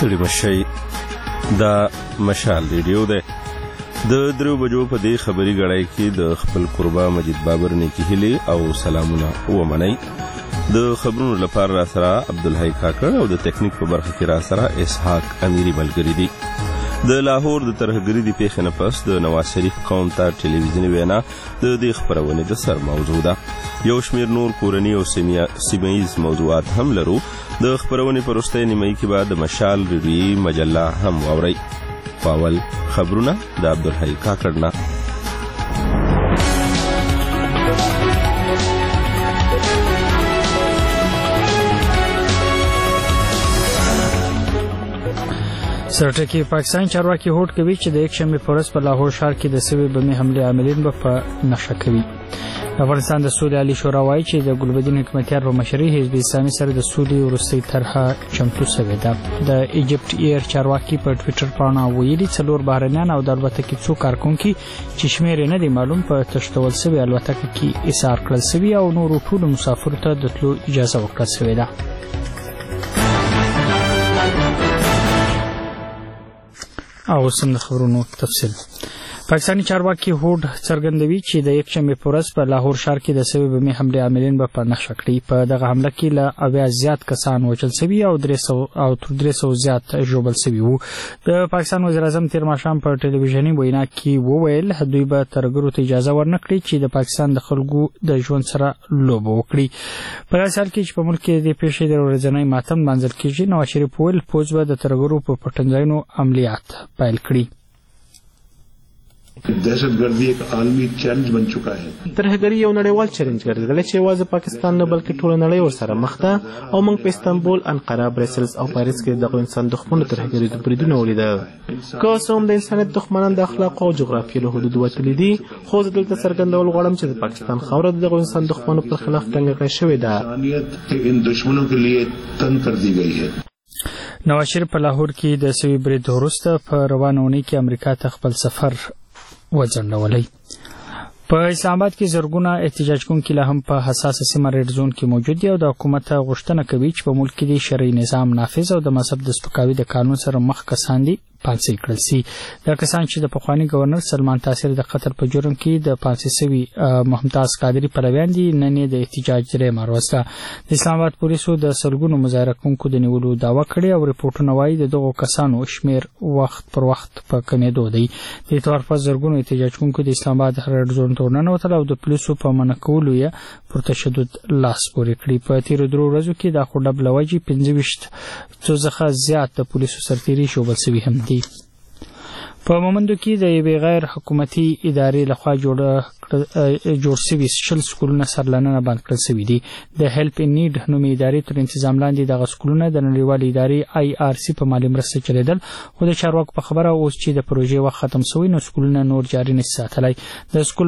ستړي مشئ. دا مشال ریډیو دی. د 3 بجو په دې خبري غړای کې د خپل قربا مجید بابر نیکی هلي او سلامونه ومنئ. د خبرونو لپاره را سره عبدالحی کاکړ او د ټیکنیک په برخه کې را سره اسحاق امیری ملګری دي. د لاهور د ترهګرۍ د پیښې نه پس د نواز شریف قوم ته ټلویزیوني وینا د دې خبرونې د سر موضوع ده. یو شمیر نور کورني او سیمه‌ایز موضوعات هم لرو. د خبرونې په وروستۍ نیمایي کې به د مشال ریډیوي مجله هم واورئ. اول خبرونه د عبدالحی کاکړ نه. سرټکی پاکستان چارواکي هوډ کوي چې د یکشنبه په ورځ په لاهور ښار کې د سوي بمي حمله عاملین به په نښه کوي. افغانستان د سولې عالی شورا وایي چې د ګلبدین حکمتیار په مشرۍ حزب اسلامي سره د سولې وروستۍ طرحه چمتو شوې ده. د ایجپټ ایر چارواکي په ټوئیټر باندې ویلي 4 بهرنیان او د الوتکې څو کارکونکي چې شمیر نه دی معلوم په تشتول شوی الوتکه کې ایثار کړل شوی او نور ټول مسافر ته د تلو اجازه ورکړل شوې ده. او سم د خبرونو تفصیل. پاکستانی چارواکي هوډ څرګندوي چې د یکشنبه په ورځ په لاهور ښار کې د سوي بمي حمله عاملین به په نښه کړي. په دغه حمله کې له 80 زیات کسان وژل شوي او 300 زیات ژوبل شوي وو. د پاکستان وزیر اعظم تیر ماښام په ټلویزیوني وینا کې وویل دوی به ترګرو ته اجازه ورنکړي چې د پاکستان د خلکو د ژوند سره لوبه وکړي. په داسې حال کې چې په ملک کې د پیښې د ورځنۍ ماتم منځل کېږي، نواز شریف ویل پوځ به د ترګرو په پټنځایونو عملیات پیل کړي. दहशतगर्दी एक عالمی چیلنج بن چکا है. ترهګری یو نړیوال چیلنج ګرځیدلی چې یوازې پاکستان نه بلکې ټول نړۍ ورسره مخ ده او موږ په استانبول، انقره، برسلز او پاریس کې دغه انسان دښمنو ترهګری د بریدونو ولیدل. که څوم د انسانیت دښمنان د اخلاق او جغرافیې له حدود وتلي دي، خو زه دلته څرګندول غواړم چې د پاکستان خاوره د دغه انسان دښمنو پر خلاف تنګه کړې شوې ده. انسانیت ان دشمنوں کے لیے تنگ کر دی گئی ہے. نواز شریف په لاهور کې د سوي برید وروسته په روانه اونۍ کې امریکا ته خپل سفر وځنډولی. په اسلام آباد کې زرګونه احتجاج کوونکي لا هم په حساسه سیمه ریډ زون کې موجود دي او د حکومت غوښتنه کوي چې په ملک کې د شرعي نظام نافذ او د مذهب د سپکاوي د قانون سره مخ کسان دي پانسي کړل شي. دا کسان چې د پخوانی گورنر سلمان تاثیر د قتل په جرم کې د پانسي شوي ممتاز قادری پلویان دي، نن د احتجاج درې مروسته د اسلام آباد پولیسو د سلګونو مظاهره کوونکو د نیولو دعوا کړې او ریپورتونه وایي د دغو کسانو شمیر وخت پر وخت په کمیدو دی. د اتوار په زرګونو احتجاج کوونکو د اسلام آباد ریډ زون ته ورننوتل او د پولیسو په منع کولو یې پر تشدد لاس پورې کړی. په تیرو 3 ورځو کې د خډب لوجي 25 څخه زیات د پولیسو سرتیري شوبل شوي هم دي. په مومندو کې د غیر حکومتي ادارې لخوا جوړ شوي 20 سکولونه سرلانه بند کړل شوي دي. د هیلپ ان نیډ نومي ادارې تر تنظیم لاندې دغه سکولونه د نړیوالې ادارې IRC په مالي مرسته چلیدل، خو د چارواکو په خبره اوس چې د پروژې وخت ختم شوی نو سکولونه نور جاري نشي ساتلی. د سکول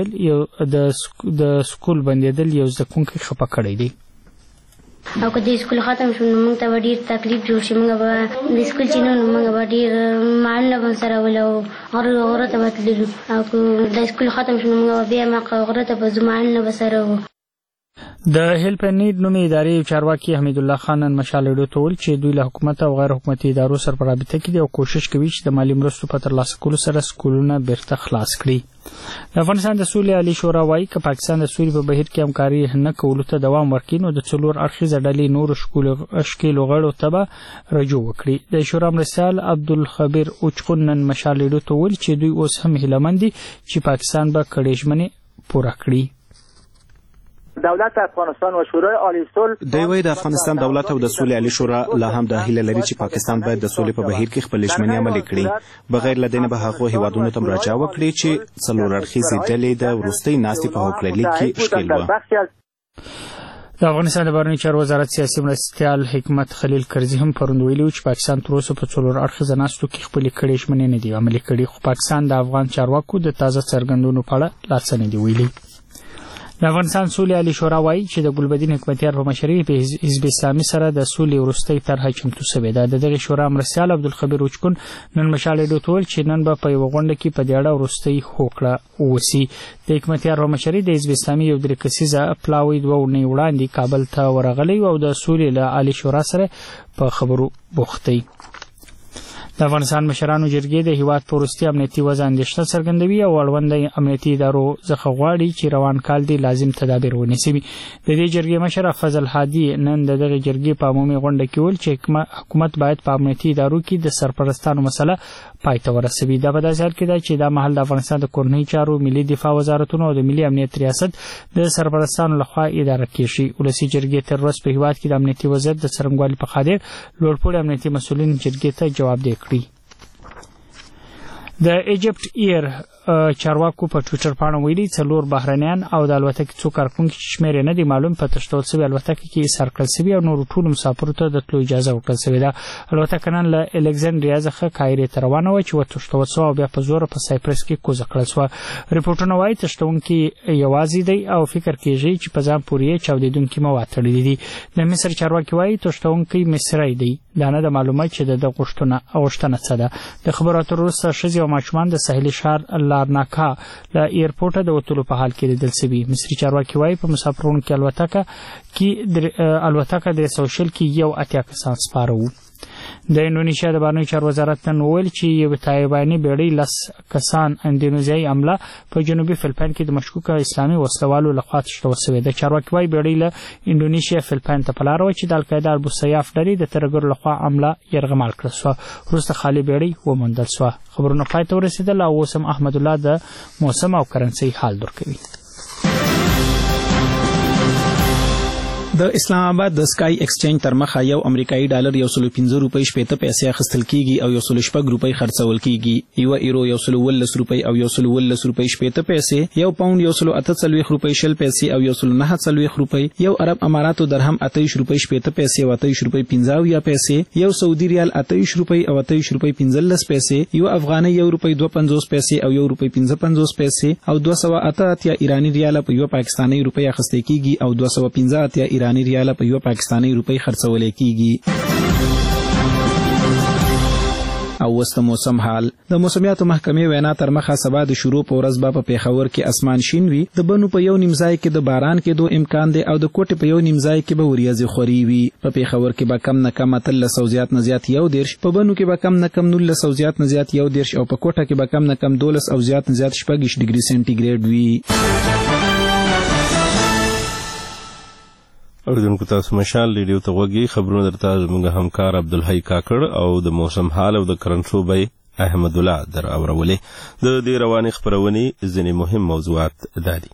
بندیدل یو زده کوونکی خفه کړی دی. او که د سکول ختم شو نو موږ ته به ډېر تکلیف جوړ شي. موږ به د سکول چې نو موږ به ډېر معلومه به سره ولو غره ته به تللو او که د سکول ختم شو نو موږ به بیا غره ته به ځو معلومه به سره وو. د هیلپ ان نیډ نومي ادارې چارواکي حمید الله خان مشال ریډیو ته ویل چې دوی له حکومت او غیر حکومتي ادارو سره په رابطه کې دي او کوشش کوي چې د مالي مرستو په ترلاسه کولو سره سکولونه بیرته خلاص کړي. د افغانستان د سولې عالی شورا وایي که پاکستان د سولې په بهیر کې همکاري نه کولو ته دوام ورکړي نو د 4 اړخیزه ډلې نورو ښکېلو غړو ته به رجوع وکړي. د شورا مرستیال عبدالخبیر اوچقون نن مشال ریډیو ته ویل چې دوی اوس هم هیله مند دي چې پاکستان به کړې ژمنې پوره کړي. دولت افغانستان و شورای عالی صلح دوی د افغانستان دولت او د سولې عالی شورا لا هم د هیله لري چې پاکستان باید د سولې په بهیر کې خپل ژمنې عملي کړي. بغیر له دې نه به هغه هیوادونو ته مراجعه وکړي چې 4 اړخیزې ډلې د وروستۍ ناستې په هوکړلیک کې ښکېل وو. د افغانستان د بهرنیو چارو وزارت سیاسي مرستیال حکمت خلیل کرزي هم پرون ویلي چې پاکستان تر اوسه په 4 اړخیزه ناستو کې خپل کړې ژمنې نه دي عملي کړي، خو پاکستان د افغان چارواکو د تازه څرګندونو په اړه لا څه نه دي ویلي. د افغانستان سولې عالی شورا وایي چې د ګلبدین حکمتیار په مشرۍ په حزب اسلامي سره د سولې وروستۍ طرحه چمتو شوې ده. د دغه شورا مرستیال عبدالخبیر اوچقون نن مشال ریډیو ته ویل چې نن به په یوه غونډه کې په دې اړه وروستۍ هوکړه وشي. د حکمتیار په مشرۍ د حزب اسلامي یو 3 کسیزه پلاوی 2 اونۍ وړاندې کابل ته ورغلی او د سولې له عالی شورا سره په خبرو بوخت دی. د افغانستان مشرانو جرګې د هیواد په وروستي امنیتي وضع اندېښنه څرګندوي او اړوند امنیتي ادارو څخه غواړي چې روان کال دی لازم تدابیر ونیسي. د دې جرګې مشر فضل هادي نن د دغه جرګې په عمومي غونډه کې ویل چې حکومت باید په امنیتي ادارو کې د سرپرستانو مسله پای ته ورسوي. دا په داسې حال کې ده چې دا مهال د افغانستان د کورنۍ چارو ملي دفاع وزارتونو او د ملي امنیت ریاست د سرپرستانو لخوا اداره کیږي. ولسي جرګې تر اوسه په هیواد کې د امنیتي وضعیت د څرنګوالي په خاطر لوړپوړي امنیتي مسؤلین جرګې ته جواب دی کړی. د ایجپټ ایر چارواکو په ټوئیټر باندې ویلي 4 بهرنیان او د الوتکې څو کارکونکو شمېر نه دی معلوم په تشتول سوي الوتکې کې سر کړل سوي او نور ټول مسافرو ته د تلو اجازه ورکړل سوې ده. الوتکه نن له الکساندریا څخه کایرو ته روانه و چې وتښتول سوه او بیا په زور په سایپرس کې کوزه کړل سوه. رپورټونه وایي تښتونکي یوازې دی او فکر کیږي چې په ځان پورې چاودیدونکي مواد تړلي دي. د مصر چارواکي وایي تښتونکي مصری دی. دا نه د معلومات چې د غوښتنه څه ده. د خبرو اترو وروسته ښځې او ماشومان د ساحلي ښار لارناکا له ایرپورټه د وتلو په حال کې لیدل شوي. مصري چارواکي وایي په مسافرونو کې الوتکه د 100 کې 80 کسان سپاره وو. د انډونیشیا د بهرنیو چارو وزارت نن وویل چې یو تایواني بیړۍ 10 کسان اندونیزیایي عمله په جنوبي فلپاین کې د مشکوکه اسلامي وسلوالو لخوا تښتول شوې ده. چارواکي وایي بیړۍ له انډونیشیا فلپاین ته په لاره وه چې د القاعده ابوسیاف ډلې د ترهګرو لخوا عمله یرغمال کړه سوه. وروسته خالي بیړۍ وموندل سوه. خبرونه پای ته ورسېدل او اوس هم احمد الله د موسم او کرنسۍ حال درکوي. د اسلام آباد د سکای ایکسچینج تر مخه یو امریکایي ډالر 115 روپۍ 80 پیسې اخیستل کیږي او 116 روپۍ خرڅول کیږي. یو ایرو 112 روپۍ او 112 روپۍ 80 پیسې، یو پاوند 148 روپۍ 20 پیسې او 149 روپۍ، یو عرب اماراتو درهم 28 روپۍ 80 پیسې او 28 روپۍ 50 پیسې، یو سعودي ریال 28 روپۍ او 28 روپۍ 15 پیسې، یو افغاني 1 روپۍ 52 پیسې او 1 روپۍ 55 پیسې او 288 ایرانی ریال په یو پاکستاني روپۍ اخیستل کیږي او 215 ایرانی ریال په یو پاکستاني روپۍ خرڅول کیږي. او وسته موسم حال. د موسمیاتو محکمې وینا تر مخه سبا د شروع په ورځ به په پیښور کې اسمان شین وي، د بنو په یو نیم ځای کې د باران کېدو امکان دی او د کوټې په یو نیم ځای کې به وریځې خوري وي. په پیښور کې به کم نه کم 13 زیات نه زیات 11، په بنو کې به کم نه کم 19 زیات نه زیات 11 او په کوټه کې به کم نه کم 12 او زیات نه زیات 16 ډیګري سنټیګریډ وي. اوریدونکو تاسو مشال ریډیو ته وګورئ. خبرونه درته زموږ همکار عبدالحی کاکړ او د موسم حال او د کرنسو بای احمد الله در اورولې. د دې رواني خبرونې ځینې مهم موضوعات دادي.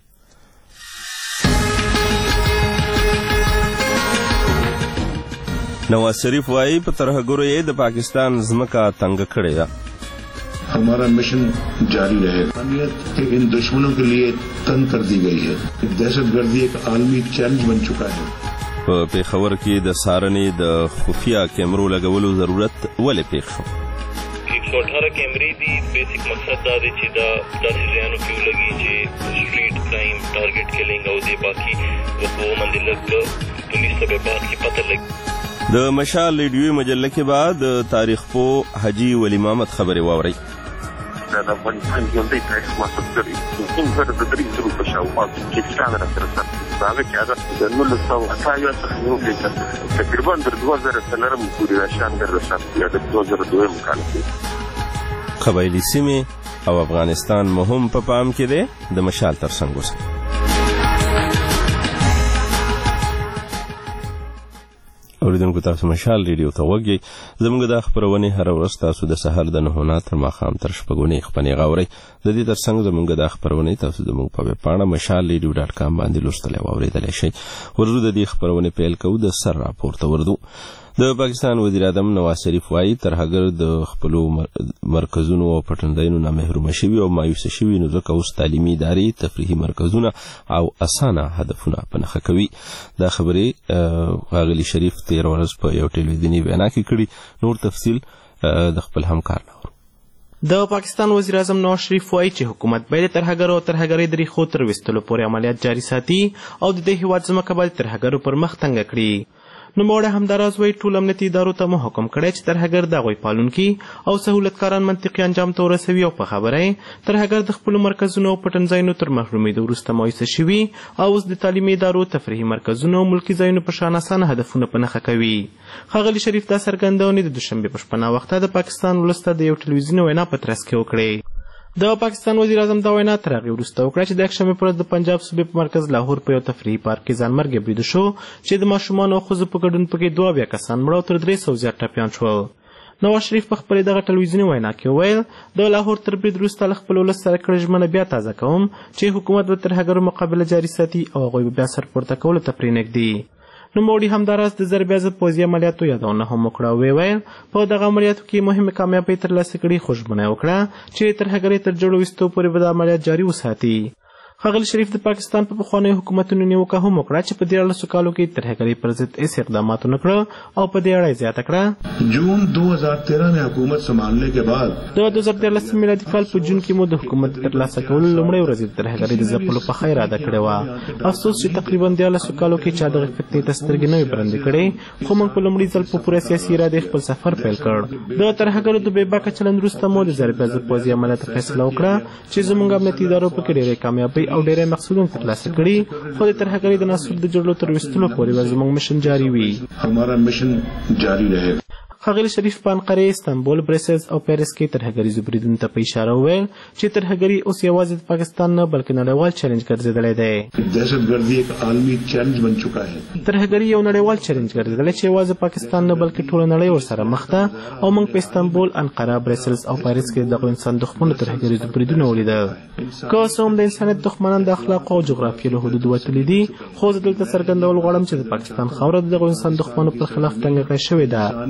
نواز شریف وایي په ترهګرو یې د پاکستان ځمکه تنګ کړې ده. हमारा मिशन जारी रहेगा. इन दुश्मनों के लिए तंग कर दी गई है. दहशतगर्दी एक आलमी चैलेंज बन चुका है. په پیښور کې د سارنې د خفیه کیمرو لګولو ضرورت ولې پیښ شو؟ 118 کیمرې دي. بیسیک مقصد دا دی چې دا داسې ځایونو کې ولګي چې سټریټ کرایم، ټارګټ کیلینګ او د باقي وقوعو باندې لږ پولیس ته به باقي پته لګي. د مشال ریډیو مجله کې بعد تاریخ پو حاجی ولی محمد خبرې واوري. د افغانستان ژوندۍ تاریخ محسوب کړي کوم زر د 300 په شاوخوا کې ستانه راځي. دا هغه چې د 1980 څخه نیولې تقریبا تر 2003 پورې راشان درلسه یا د 2002 مکالمه. قبایلی سیمې او افغانستان مهم په پام کې دی. د مشال ترڅنګ اوسه. اوریدونکو تاسو مشال ریډیو ته وګورئ. زموږ د خبرونه هر ورځ تاسو د سحر د 9 تر ماښام تر شپږونې خبرونه غوړئ. د دې ترڅنګ زموږ د خبرونه تاسو زموږ په ویب پاڼه mashalradio.com باندې لوستلی او اوریدلی شئ. ورځو د دې خبرونه پیل کوو. د سر راپورته وردو. د پاکستان وزیر اعظم نواز شریف وایي ترهګر د خپل مرکزونو او پټنځایونو نه محروم شوي او مایوس شوي، نو ځکه اوس تعلیمي ادارې، تفریحي مرکزونه او اسانه هدفونه په نښه کوي. دا خبرې ښاغلي شریف تېره ورځ په یو ټلویزیوني وینا کې کړي. نور تفصیل د خپل همکار نه اورو. د پاکستان وزیر اعظم نواز شریف وایي چې حکومت باید ترهګرو او ترهګرۍ د ریښو تر ویستلو پورې عملیات جاري ساتي او د دې هیواد ځمکه باید ترهګرو پر مخ تنګه کړي. نوموړی همداراز وایي ټول امنیتي ادارو ته مو حکم کړی چې ترهګر د هغوی پالونکي او سهولتکاران منطقي انجام ته ورسوي او په خبره یې ترهګر د خپلو مرکزونو او پټنځایونو تر محرومېدو وروسته مایوسه شوي او اوس د تعلیمي ادارو تفریحي مرکزونو او ملکي ځایونو په شان اسانه هدفونه په نښه کوي. ښاغلي شریف دا څرګندونې د دوشنبې په شپه ناوخته د پاکستان ولس ته د یو ټلویزیوني وینا په ترڅ کې وکړې. د پاکستان وزیر اعظم دا وینا تر هغې وروسته وکړه چې د یکشنبې په ورځ د پنجاب صوبې په مرکز لاهور په یو تفریحي پارک کې ځانمرګي برید شو چې د ماشومانو او ښځو په ګډون پکې 2 کسان مړه او تر 300 زیات ټپیان شول. نواز شریف په خپلې دغه ټلویزیوني وینا کې وویل د لاهور تر برید وروسته له خپل ولس سره کړې ژمنه بیا تازه کوم چې حکومت به ترهګرو مقابله جاري ساتي او هغوی به بیا سر پورته کولو ته پرې نږدي. نوموړي همداراز د ضربې ضد پوځي عملیاتو یادونه هم وکړه او ویل په دغه عملیاتو کې مهمې کامیابۍ ترلاسه کړي خو ژمنه وکړه چې ترهګرۍ تر جوړو ویستو پورې به د عملیات جاري وساتي. ښاغلي شریف د پاکستان په پخوانیو حکومتونو نیوکه هم وکړه چې په 13 کالو کې ترهګرۍ پر ضد هیڅ اقدامات ونه کړه او په دې اړه یې زیاته کړه جون 2013 में हुकूमत संभालने के बाद د 2013 میلادي کال په جون کې مو د حکومت ترلاسه کولو لومړۍ ورځ د ترهګرۍ د ځپلو په خیر ادا کړې وه. افسوس چې تقریبا 13 کالو کې چا دغه فتنې ته سترګې نه وي برندې کړې خو موږ په لومړي ځل په پوره سیاسي ارادې خپل سفر پیل کړ. د ترهګرو د بېباکه چلند وروسته مو د ضربې ضد پوځي عملیاتو فیصله وکړه چې زموږ امنیتي ادارو پکې ډېرې کامیابۍ او ډېرې مقصودونه ترلاسه کړي خو د ترهګرۍ د نسل د جوړولو تر ویستلو پورې به زموږ مشن جاري وي. हमारा मिशन जारी रहेगा. ښاغلي شریف په انقرې، استانبول، برسلز او پیرس کې ترهګریزو بریدونو ته په اشاره وویل چې ترهګري اوس یوازې د پاکستان نه بلکې نړیوال چیلنج ګرځېدلی دی. دهشتګردي ایک عالمي چیلنج بن چکا ہے. ترهګري یو نړیوال چیلنج ګرځېدلی چې یوازې پاکستان نه بلکې ټوله نړۍ ورسره مخ ده او موږ په استانبول، انقره، برسلز او پیرس کې دغو انسان دښمنو ترهګریزو بریدونه ولیدل. که اوس هم د انسانیت دښمنان د اخلاقو او جغرافیې له حدودو وتلي دي خو زه دلته څرګندول غواړم چې د پاکستان خاوره د دغو انسان دښمنو پر خلاف ټینګه کړای شوې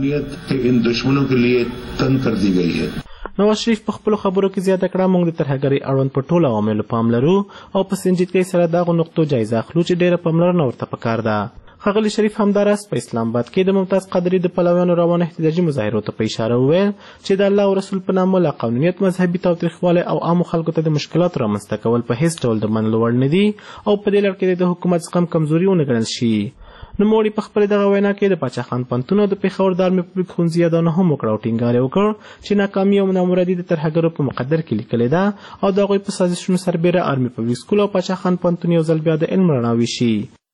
ده. के लिए तंग कर दी गई है. نواز شریف په خپلو خبرو کې زیاته کړه موږ د ترهګرۍ اړوند په ټولو عواملو پام لرو او په سنجیدګۍ سره دغو نقطو جایزه اخلو چې ډېره پاملرنه ورته پکار ده. ښاغلي شریف همداراز په اسلام آباد کې د ممتاز قادري د پلویانو روانه احتجاجي مظاهرو ته په اشاره وویل چې د الله او رسول په نامه لا قانونیت، مذهبي تاوتریخوالی او عامو خلکو ته د مشکلاتو رامنځته کول په هیڅ ډول د منلو وړ نه دي او په دې لړ کې د حکومت زغم کمزوري ونه ګڼل شي. نوموړي په خپلې دغه وینا کې د پاچا خان پوهنتون او د پېښور د عالمي پبلیک ښوونځي یادونه هم وکړه او ټینګار یې وکړ چې ناکامي او نامرادي د ترهګرو په مقدر کې لیکلې ده او د هغوی په سازشونو سربېره عالمي پبلیک سکول او پاچا خان پوهنتون یو ځل بیا د علم رڼا ویشي.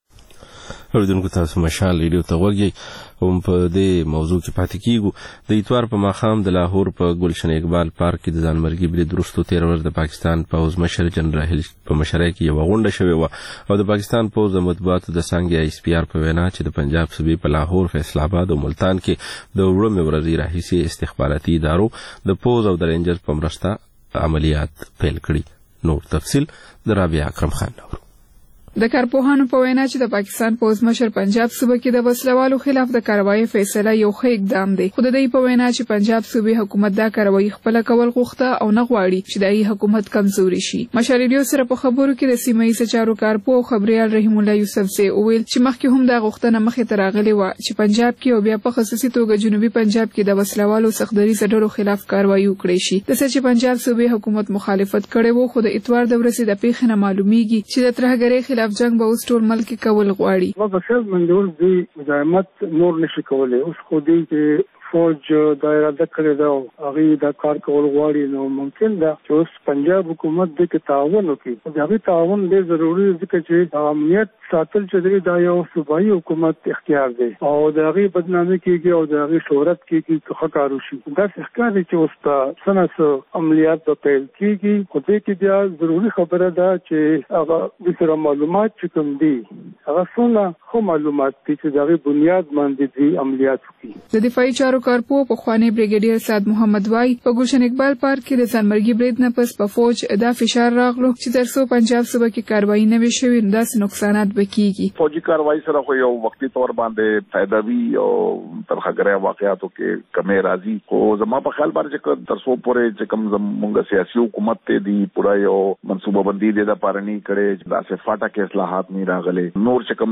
اوریدونکو تاسو مشال ریډیو ته غوږ یئ. هم په دې موضوع کې پاتې کیږو. د اتوار په ماښام د لاهور په ګلشن اقبال پارک کې د ځانمرګي برید وروسته 13 ورځ د پاکستان پوځ مشر جنرال هیل په مشرۍ کې یوه غونډه شوې وه او د پاکستان پوځ د مطبوعاتو د څانګې ISPR په وینا چې د پنجاب صوبې په لاهور، فیصل آباد او ملتان کې د وړمې ورځې راهیسې استخباراتي ادارو د پوځ او د رینجرز په مرسته عملیات پیل کړي. نور تفصیل د رابعه اکرم خان نور. د کارپوهانو په وینا چې د پاکستان پوځ مشر پنجاب صوبه کې د وسلوالو خلاف د کاروایی فیصله یو ښه اقدام دی خو د دې په وینا چې پنجاب صوبې حکومت دا کاروایی خپل کول غوښته او نه غواړي چې دایي حکومت کمزوري شي. مشر ریډیو سره په خبرو کې د سیمه ییز چارو کارپوه او خبريال رحیم الله یوسفزی وویل چې مخکې هم دا غوښتنه مخې ته راغلې وه چې پنجاب کې او بیا په خصوصي توګه جنوبي پنجاب کې د وسلوالو سختدریزه ډلو خلاف کاروایی وکړي شي. د څه چې پنجاب صوبې حکومت مخالفت کړي وو خو د اتوار د ورځې د پیښې نه معلومیږي چې د ترهګرۍ خلاف جنگ به اوس ټول ملک کول غواړي. په منډول دی مزاحمت نور نشي کولای. اوس خو دی چې فوج دایره د کړی دا هغه د کار کول غواړي نو ممکن ده چې اوس پنجاب حکومت د تعاون وکړي. دا تعاون ډېر ضروري دی چې امنیت ساتل چې دا یو صوبایي حکومت اختیار دی او د هغه بدنامي کیږي او د هغه شهرت کیږي چې ښکارو شي. دا ښکار دی چې اوس په سنت عملیات په پیل کیږي خو دې کې بیا ضروري خبره ده چې هغه د سره معلومات چې کوم دي هغه څونه خو معلومات دي چې د هغه بنیاد باندې دي عملیات وکړي. د دفاعي چارو کارپوه پخوانی بریګیډیر سعد محمد وای په ګلشن اقبال پارک کې د ځانمرګي برید نه پس په فوج دا فشار راغلو چې ترڅو پنجاب صوبه کې کاروایی نه وي شوې داسې نقصانات به کیږي. فوجي کاروایی سره خو یو وختي تور باندې فائدہ وی او ترهګرۍ واقعاتو کې کمې راځي خو زما په خیال باندې ترڅو پورې چې کوم زموږ سیاسي حکومت ته دی پورا یو منصوبه بندي د پارني کړي داسې فاټه کې اصلاحات نه راغلي. نور چې کوم د انتها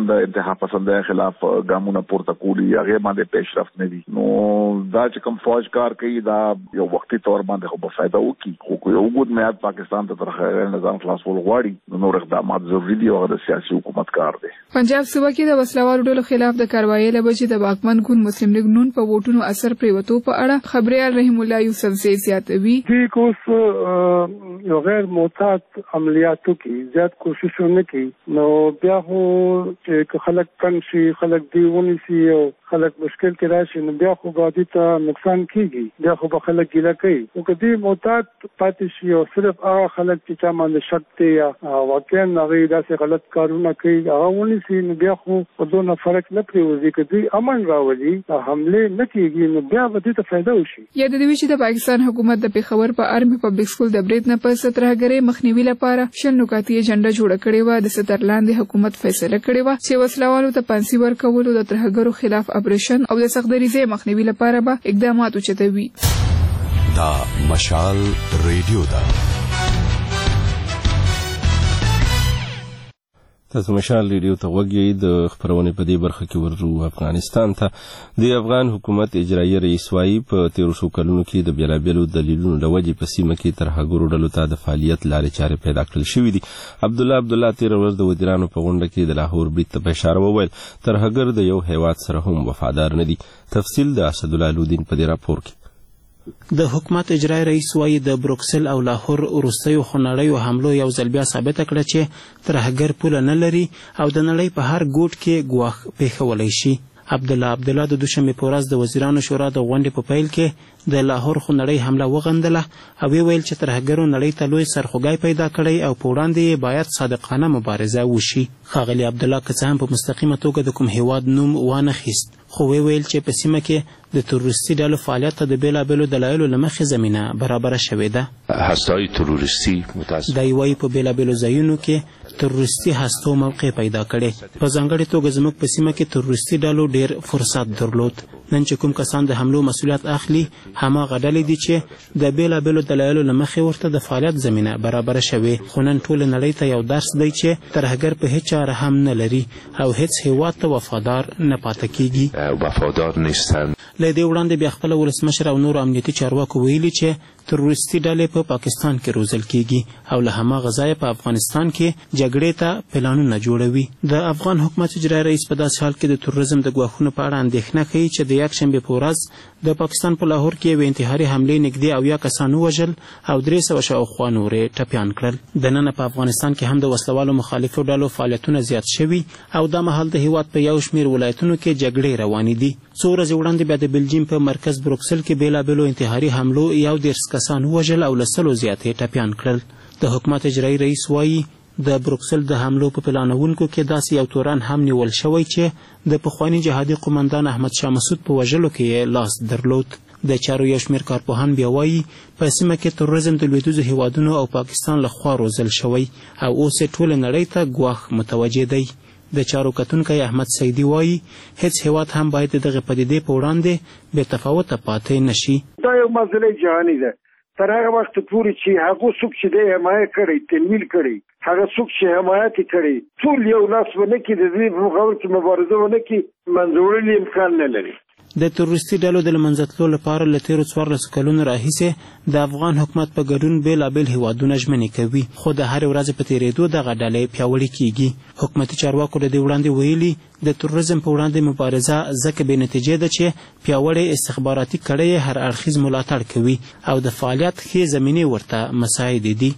اصلاح پسندۍ خلاف ګامونه پورته کولی هغه باندې پیشرفت نه دي نو دا چې کوم فوج کار کوي دا یو وختي تور باندې خو په فائدہ وکي خو یو وګد میاد پاکستان ته تر غیر نظام خلاصول غواړي نو اقدامات ضروري دي او د سیاسي حکومت کار دی پنجاب صوبه کې د وسلوالو ډلو خلاف د کاروایي لبجې د باغمن ګوند مسلم لیگ نون په ووټونو اثر پریوتو په اړه خبريال رحیم الله یوسف زید زیاتوي چې کوس یو غیر معتاد عملیاتو کې زیات کوششونه کوي نو بیا هو چې خلک کم شي خلک دیونی سي او خلک مشکل کې راشي نو بیا خو باندې ته نقصان کیږي بیا خو به خلک ګیله کوي او کدی معتاد پاتې شي او صرف هغه خلک چې چا باندې شک دی یا واقعا هغه داسې غلط کارونه کوي هغه ونی سي نو بیا خو په دونه فرق نه پریوزي کدی امن راولي حمله نه کیږي نو بیا به دې ته فائدہ وشي یا د دې چې د پاکستان حکومت د پیښور په ارمي پبلک سکول د برید نه پس ترهګرۍ مخنیوي لپاره شل نکاتي ایجنډا جوړه کړې و د سترلاندې حکومت فیصله کړې و چې وسلوالو ته پانسي ورکول د ترهګرو خلاف اپریشن او د سختدریزه مخنیوي لپاره به اقدامات وچتوي دا مشال ریډیو دا تاسو مشال ریډیو ته وګورئ د خبرونه په دې برخه کې ورو افغانستان ته د افغان حکومت اجرایي رئیس وايي په 1300 کلونو کې د بیلابیلو دلیلونو لوجې په سیمه کې ترهګرو ډلو ته د فعالیت لارې چارې پیدا کړل شوې دي عبدالله تیر ورځ د وزیرانو په غونډه کې د لاهور برید ته اشاره وویل ترهګر د یو هیواد سره هم وفادار نه دي تفصیل د اسدالله لودین په دې راپور کې د حکومت اجرایي رئیس وايي د بروکسل او لاهور وروستیو خونړیو حملو یو ځل بیا ثابته کړه چې ترهګر پوله نه لري او د نړۍ په هر ګوټ کې ګواښ پیښولی شي عبدالله د دوشنبې په ورځ د وزیرانو شورا د غونډې په پیل کې د لاهور خونړۍ حمله وغندله او ویل چې ترهګرو نړۍ ته لوی سرخوږی پیدا کړی او په وړاندې باید صادقانه مبارزه وشي ښاغلي عبدالله که څه هم په مستقیمه توګه د کوم هیواد نوم وانخیست خو ویل چې په سیمه کې د تروریستي ډلو فعالیت ته د بیلابیلو دلایلو له مخې زمینه برابره شوې ده هسته‌های تروریستي دی وايي په بیلابیلو ځایونو کې تروریستي هستو موقع پیدا کړي په ځانګړې توګه زموږ په سیمه کې تروریستي ډلو ډیر فرصت درلود نن چې کوم کسان د حملو مسؤلیت اخلي هماغه ډلې دي چې د بیلابیلو دلایلو له مخې ورته د فعالیت زمینه برابره شوې خو نن ټوله نړۍ ته یو درس دی چې ترهګر په هیڅ چاره هم نه لري او هیڅ هیواد ته وفادار نه پاتې کیږي وفادار نیستن له دې وړاندې بیا خپل ولسمشر او نور امنیتي چارواکو ویلي چې تروریستي ډلې په پاکستان کې روزل کیږي او له هماغه ځایه په افغانستان کې جګړې ته پلانونه جوړوي د افغان حکومت اجرایي رئیس په داسې حال کې د تروریزم د ګواښونو په اړه اندېښنه کوي چې د یکشنبې په ورځ د پاکستان په لاهور کې یو انتحاري حملې نږدې 70 کسان ووژل او 300 شاوخوا نورې ټپیان کړل دننه په افغانستان کې هم د وسلوالو مخالفو ډلو فعالیتونه زیات شوي او دا مهال د هیواد په یو شمېر ولایتونو کې جګړې روانې دي څو ورځې وړاندې بیا د بلجیم په مرکز بروکسل کې بیلابیلو انتحاري حملو 11 کسان ووژل او له 100 زیاتې ټپیان کړل د حکومت اجرایي رئیس وايي د بروکسل د حملو په پلانونکو کې داسې یو تورن هم نیول شوی چې د پخواني جهادي قومندان احمد شاه مسعود په وژلو کې لاس درلود د چارو یو شمېر کارپوهان بیا وایي په سیمه کې تروریزم د لویدیځو هیوادونو او پاکستان لخوا روزل شوی او اوس ټوله نړۍ ته ګواښ متوجه دی د چارو کتونکی احمد سیدي وایي هیڅ هیواد هم باید دغه پدیدې په وړاندې بې تفاوته پاتې نشي دا یو مسله جهاني ده تر هغه وخت پورې چې هغه څوک چې د حمایت کړي تمویل کړي هغه څوک چې حمایت کړي ټول یو لاس ونه کې د دې په مقابل کې مبارزه ونه کې منځوړل امکان نه لري د تروریستي ډلو د لمنځه تلو لپاره له تیرو 14 کلونو راهیسې د افغان حکومت په ګډون بیلابیل هیوادونه ژمنې کوي خو د هرې ورځې په تیرېدو دغه ډلې پیاوړې کیږي حکومتي چارواکو له دې وړاندې ویلي د تروریزم په وړاندې مبارزه ځکه بې نتیجې ده چې پیاوړې استخباراتي کړۍ هر اړخیز ملاتړ کوي او د فعالیت ښې زمینې ورته مساعدې دي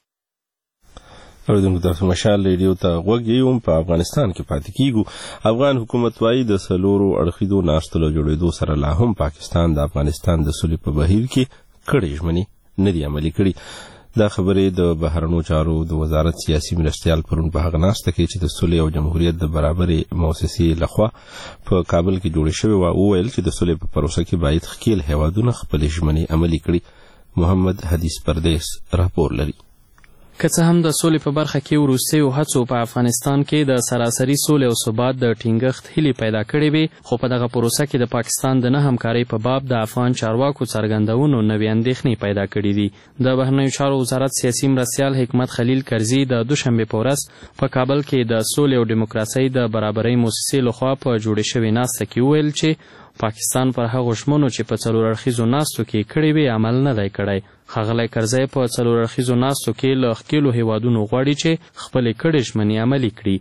اوریدونکو تاسو مشال ریډیو ته غوږ یې په افغانستان کې پاتې کیږو افغان حکومت وايي د سلورو اړخیزو ناستو له جوړېدو سره لا هم پاکستان د افغانستان د سولې په بهیر کې کړې ژمنې نه دي عملي کړي دا خبرې د بهرنیو چارو د وزارت سیاسي مرستیال پرون په هغه ناسته کې چې د سولې او جمهوریت د برابرۍ موسسې لخوا په کابل کې جوړې شوې وه وویل چې د سولې په پروسه کې باید ښکیل هیوادونه خپلې ژمنې عملي کړي محمد حدیث پردیس راپور لري که څه هم د سولې په برخه کې وروستیو هڅو په افغانستان کې د سراسري سولې او ثبات د ټینګښت هیلې پیدا کړې وې، خو په دغه پروسه کې د پاکستان د نه همکارۍ په باب د افغان چارواکو څرګندونو نوې اندېښنې پیدا کړې دي. د بهرنیو چارو وزارت سیاسي مرستیال حکمت خلیل کرزي د دوشنبې په ورځ په کابل کې د سولې او ډیموکراسۍ د برابرۍ موسسې لخوا په جوړې شوې ناسته کې وویل چې پاکستان پر هغو ژمنو چې په څلور اړخیزو ناستو کې کړې وې عمل نه دی کړی. ښاغلی کرزی په څلور اړخیزو ناستو کې له ښکېلو هیوادونو غواړي چې خپلې کړې ژمنې عملي کړي.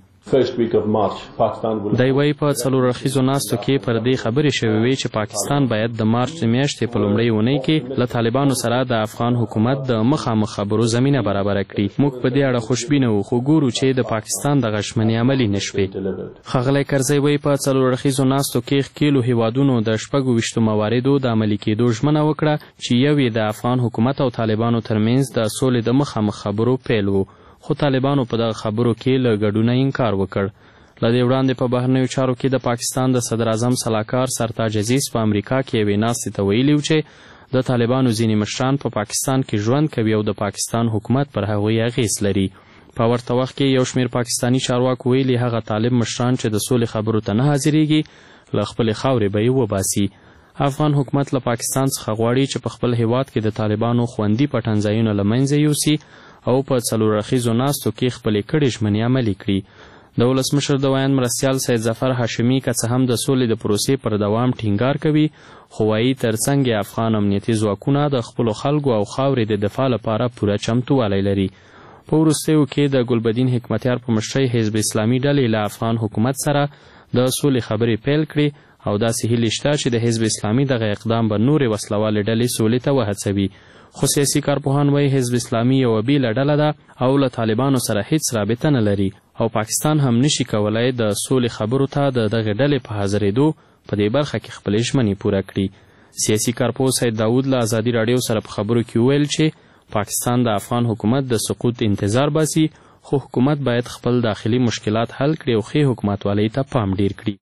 دی وایي په څلور اړخیزو ناستو کې پر دې خبرې شوې وې چې پاکستان باید د مارچ د میاشتې په لومړۍ اونۍ کې له طالبانو سره د افغان حکومت د مخامخ خبرو زمینه برابره کړي. موږ په دې اړه خوشبینه وو، خو ګورو چې د پاکستان دغه ژمنې عملي نه شوې. ښاغلی کرزی وایي په څلور اړخیزو ناستو کې ښکېلو هیوادونو د 26 مواردو د عملي کېدو ژمنه وکړه چې یو یې د افغان حکومت او طالبانو ترمنځ د سولې د مخامخ خبرو پیل و، خو طالبانو په دغه خبرو کې له ګډونه انکار وکړ. له دې وړاندې په بهرنیو چارو کې د پاکستان د صدر اعظم سلاکار سرتاج عزیز په امریکا کې یوې ناستې ته ویلي و چې د طالبانو ځینې مشران په پاکستان کې ژوند کوي او د پاکستان حکومت پر هغوی اغېز لري. په ورته وخت کې یو شمېر پاکستاني چارواکو ویلي هغه طالب مشران چې د سولې خبرو ته نه حاضرېږي له خپلې خاورې به یې وباسي. افغان حکومت له پاکستان څخه غواړي چې په خپل هیواد کې د طالبانو خوندي پټنځایونه له منځه یوسي او په څلور اړخیزو ناستو کې خپلې کړې ژمنې عملي کړي. د ولسمشر د ویاند مرستیال سید ظفر هاشمي که څه هم د سولې د پروسې پر دوام ټینګار کوي، خو وایي ترڅنګ یې افغان امنیتي ځواکونه د خپلو خلکو او خاورې د دفاع لپاره پوره چمتووالی لري. په وروستیو کې د ګلبدین حکمتیار په مشرۍ حزب اسلامي ډلې له افغان حکومت سره د سولې خبرې پیل کړي او داسې هیلې شته چې د حزب اسلامي دغه اقدام به نورې وسلوالې ډلې سولې ته وهڅوي. خو سیاسي کارپوهان وایي حزب اسلامي یوه بیله ډله ده او له طالبانو سره هیڅ رابطه نه لري او پاکستان هم نشي کولای د سولې خبرو ته د دغې ډلې په حاضرېدو په دې برخه کې خپلې ژمنې پوره کړي. سیاسي کارپوه سید داود له ازادي راډیو سره په خبرو کې وویل چې پاکستان د افغان حکومت د سقوط انتظار باسي، خو حکومت باید خپل داخلي مشکلات حل کړي او ښې حکومتوالۍ ته پام ډیر کړي.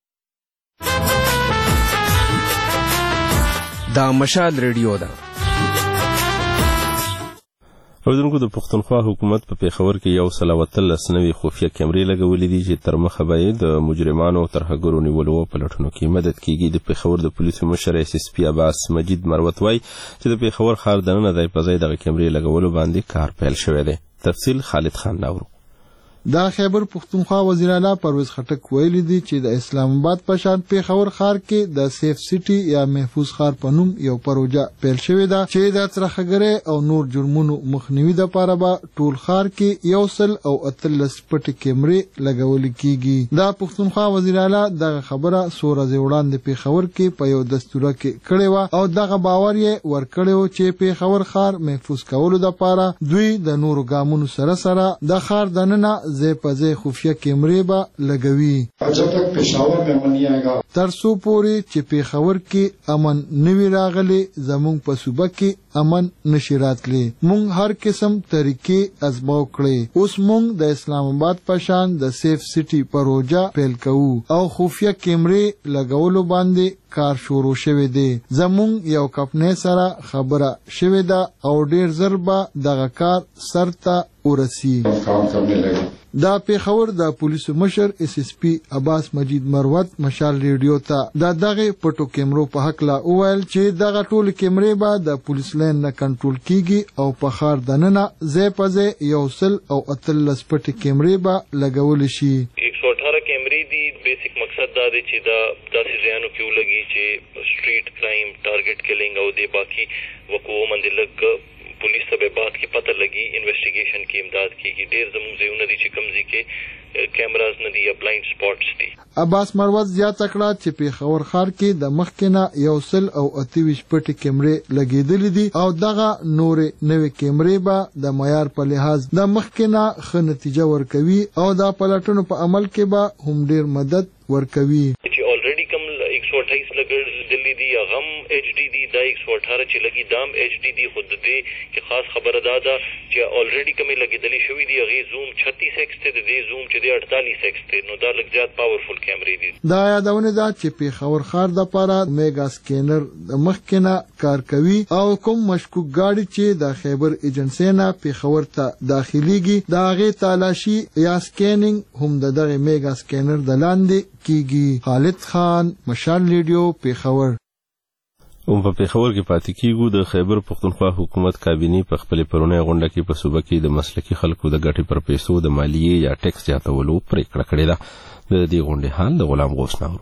دا مشال ریډیو ده. اورېدونکو، د پښتونخوا حکومت په پېښور کې 113 نوې خفیه کیمرې لګولې دي چې تر مخه به یې د مجرمانو او ترهګرو نیولو او پلټنو کې مدد کیږي. د پېښور د پولیسو مشر SSP عباس مجید مروت وایي چې د پېښور ښار دننه ځای په ځای دغه کیمرې لګولو باندې کار پیل شوی دی. تفصیل خالد خان ناورو. دا خیبر پختونخوا وزیر اعلی پرویز خټک ویلي دي چې د اسلام آباد په شان پېښور ښار کې د سیف سټي یا محفوظ ښار په نوم یو پروژه پیل شوې ده چې د ترهګرۍ او نور جرمونو مخنیوي لپاره به ټول ښار کې 113 پټې کیمرې لګول کیږي. دا پختونخوا وزیر اعلی دغه خبره څو ورځې وړاندې پېښور کې په یو دستوره کې کړې وه او دغه باور یې ورکړی و چې پېښور ښار محفوظ کولو لپاره دوی د نورو ګامونو سره سره د ښار دننه ځای په ځای خفیه کیمرې به لګوي تر څو پورې چې پېښور کې امن نوي راغلی زموږ په صوبه کې امن نشي راتلی. موږ هر قسم طریقې ازماو کړې. اوس موږ د اسلام آباد په شان د سیف سټي پروژه پیل کوو او خفیه کیمرې لګولو باندې کار شروع شوی دی. زموږ یو کمپنۍ سره خبره شوې ده او ډیر زر به دغه کار سرته ورسي. دا پېښور د پولیسو مشر SSP عباس مجید مروت مشال ریډیو ته د دغه پټو کیمرو په حق لا وویل چې دغه ټول کیمرې به د پولیس لاین نه کنټرول کیږي او په ښار دننه ځای په ځای 113 پټې کیمرې به لګول شي. 118 کیمرې دي. بیسیک مقصد دا دی چې دا داسې ځایونو کې ولګي چې سټریټ کرایم، ټارګټ کیلینګ او د باقي وقوعو باندې لږ پولیس ته به بعد کې پته لګي، انویسټیګیشن کې امداد کیږي. ډېر زموږ ځایونه دي چې کوم ځای کې کیمراز نه دي یا بلایند سپاټس دي. عباس مروت زیاته کړه چې پېښور ښار کې د مخکې نه 128 پټې کیمرې لګېدلې دي او دغه نورې نوې کیمرې به د معیار په لحاظ د مخکې نه ښه نتیجه ورکوي او د پلټنو په عمل کې به هم ډېر مدد ورکوي. چې الریډي کوم 128 لګېدلې دي هغه هم HD دي، دا 118 چې لګي دام HD دي. خود دې کې خاص خبره دا ده چې الریډي کومې لګېدلې شوي دي هغې زوم 36 ایکس دی، د دې زوم چې دی 48 ایکس دی، نو دا لږ زیات پاورفل کیمرې دي. دا یادونه ده چې پېښور ښار دپاره میګا سکینر د مخکې نه کار کوي او کوم مشکوک ګاډي چې د خیبر ایجنسۍ نه پېښور ته داخليږي د هغې تالاشي یا سکینینګ هم د دغه میګا سکینر د لاندې کیږي. خالد خان، مشال ریډیو، پېښور. په پېښور کې پاتې کیږو. د خیبر پښتونخوا حکومت کابینې په خپل پرونی غونډه کې په صوبه کې د مسلکي خلکو د ګټې پر پیسو د مالیې یا ټیکس زیاتولو پریکړه کړې ده. د دې غونډې حال د غلام غوث ناورو.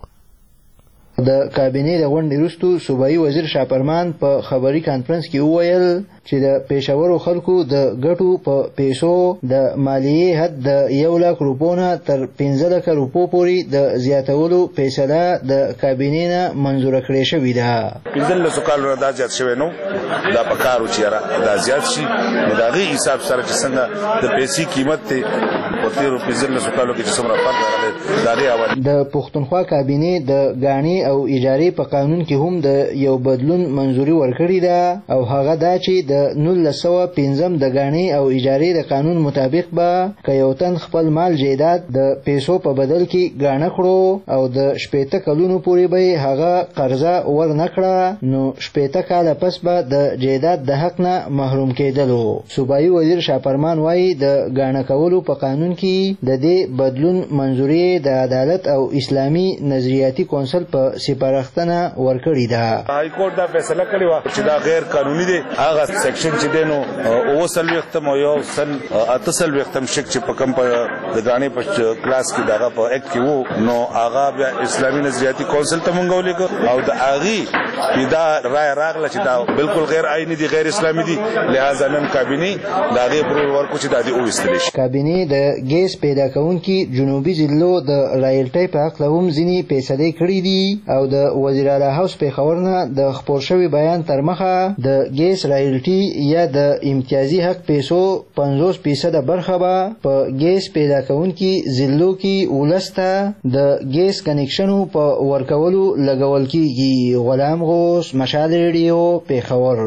د کابینې د غونډې وروسته صوبایي وزیر شاپرمان په خبري کانفرنس کې وویل چې د پېښورو خلکو د ګټو په پیسو د مالیې حد د 1 لک روپو نه تر 15 لک روپو پورې د زیاتولو فیصله د کابینې نه منظوره کړې شوې ده. 15 کالو دا زیات شوی نو دا پکارو چې دا زیات شي نو دا غي حساب سره چې څنګه د پیسې قیمت ته په 15 کالو کې څومره فرق راغلی دا دی. اول د پښتونخوا کابینې د غاڼې او اجارې په قانون کې هم د یو بدلون منظوري ورکړې ده او هغه دا چې د 1915 د غاڼې او اجارې د قانون مطابق به که یو تن خپل مال جیدات د پیسو په بدل کې غاڼه کړو او د 18 کلونو پورې به هغه قرضه ورنکړه نو 18 کاله پس به د جیدات د حق نه محروم کېدلو. صوبایي وزیر شاپرمان وایي د غاڼه کولو په قانون کې د دې بدلون منظوري د عدالت او اسلامي نظریاتي کونسل په سپارښتنه ورکړې ده. های کورټ دا فیصله کړې و چې دا غیر قانوني دی. هغه سیکشن چې دینو او سلوختم او یو سن اتصل وختم شک چې په کم په د غاڼې په کلاس کې دغه په اکټ کې وو نو هغه بیا اسلامي نظریاتي کونسل ته مونږ ولیکو او د اغي دا رائے راغله چې دا بالکل غیر آئینی دي، غیر اسلامي دي، لہذا نن کابینې دا غي پرور ورکو چې دا دی اوستل شي. کابینې د ګیس پیدا کوونکي جنوبي ضلعو د رایلټۍ په حق لوم ځینی فیصله کړې دي او د وزیر اعلی هاوس پېښور نه د خبر شوی بیان تر مخه د ګیس رایلټي یا د امتیازي حق پیسو 50% برخه به په ګیس پیدا کوونکي ضلعو کې ولسته د ګیس کنیکشنو په ورکولو لګول کیږي. غلام غوث، مشال ریډیو، پېښور.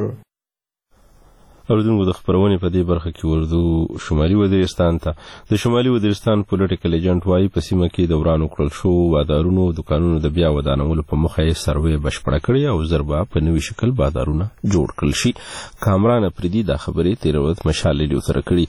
اوردونکو د خبرونې په دې برخه کې ورځو شمالي وزیرستان ته. د شمالي وزیرستان پولیټیکل ایجنټ وايي په سیمه کې د ورانو کړل شو بازارونو دکانونو د بیا ودانولو په مخه یې سروې بشپړه کړې او زربا په نوي شکل بازارونه جوړ کړل شي. کامران افریدي دا خبرې تیر ورځ مشال ریډیو سره کړي.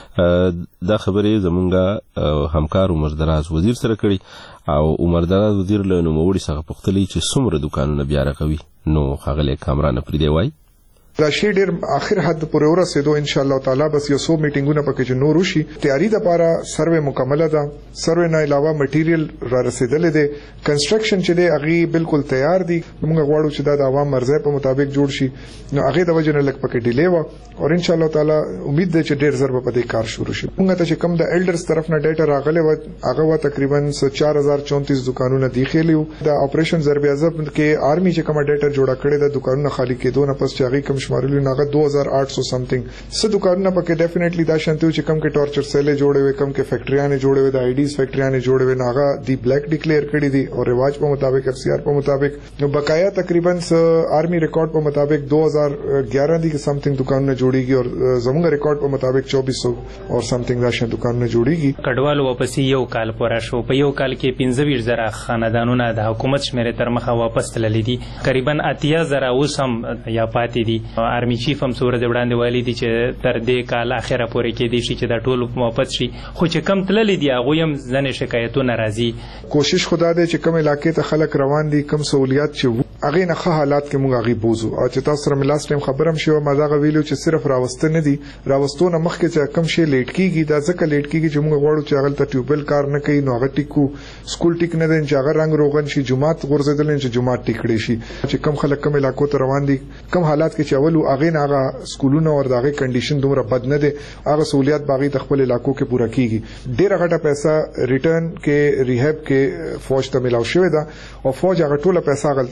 دا خبرې زمونږه همکار عمر دراز وزیر سره کړي او عمر دراز وزیر له نوموړي څخه پوښتلي چې څومره دکانونه بیا رغوي نو ښاغلی کامران افریدي وايي راشي ډیر اخر حد پورې ورسېدو ان شاء الله تعالی. بس یو 100 میټینګونه پکې چې نور وشي. تیاری د لپاره سروې مکمله ده. سروې نه علاوه مټیریل را رسیدلې ده. کنسټرکشن چې دی هغه بالکل تیار دي. موږ غواړو چې دا د عوام مرزه په مطابق جوړ شي نو هغه د وجه نه لک پکې ډیلی و او ان شاء الله تعالی امید ده چې ډیر ضرب په دې کار شروع شي. موږ ته چې کم د ایلډرز طرف نه ډیټا راغله و هغه و تقریبا 4034 دکانونه دي خېلیو. د اپریشن ضرب اعظم کې آرمي چې کوم ډیټا جوړه کړې ده دکانونه خالی کېدو نه پس چې هغه کم شمارلو ناغه 2800 سمثینګ څه دکانونه پکې ډیفینیټلی دا شانتو چې کم کې ټورچر سیلې جوړې وي، کم کې فیکټریانه جوړې وي، د آیډیز فیکټریانه جوړې وي، ناغه دی بلیک ډیکلیئر کړی دي او رواج په مطابق اف سی آر په مطابق نو بقایا تقریبا آرمی ریکارډ په مطابق 2011 دي کې سمثینګ دکانونه جوړیږي او زموږ ریکارډ په مطابق 2400 او سمثینګ دا شان دکانونه جوړیږي. کډوالو واپس یو کال پوره شو. په یو کال کې 15000 خاندانونه د حکومت شمیره تر مخه واپس تللي دي. تقریبا 80000 اوس هم یا پاتې دي. آرمی چیف هم سورج وړاندې والی دي چې تر دې کال اخره پورې کې دي چې دا ټول واپس شي خو چې کم تللي دي هغه هم ځنې شکایتونه راځي. کوشش خدا دې چې کوم علاقې ته خلک روان دي کم سہولیات چې هغه نه ښه حالات کې مونږ هغه بوزو او چې تاسو سره ملاست ټیم خبرم شو ما دا ویلو چې صرف راوستل نه دي راوستونه مخکې چې کم شي لیټ کیږي دا ځکه لیټ کیږي چې مونږ غواړو چې هغه ته ټیوبل کار نه کوي نو هغه ټیکو سکول ټیک نه دي چې هغه رنگ روغن شي جمعات غورځیدل چې جمعات ټیکړي شي چې کم خلک کم علاقو ته روان دي کم حالات کې چې اول هغه نه هغه سکولونه او دغه کنډیشن دومره بد نه دي هغه سہولیات باغی د خپل علاقو کې پوره کیږي. ډیر غټه پیسې ریټرن کې ریهاب کې فوج ته ملاو شوې ده او فوج هغه ټوله پیسې غلطه لګول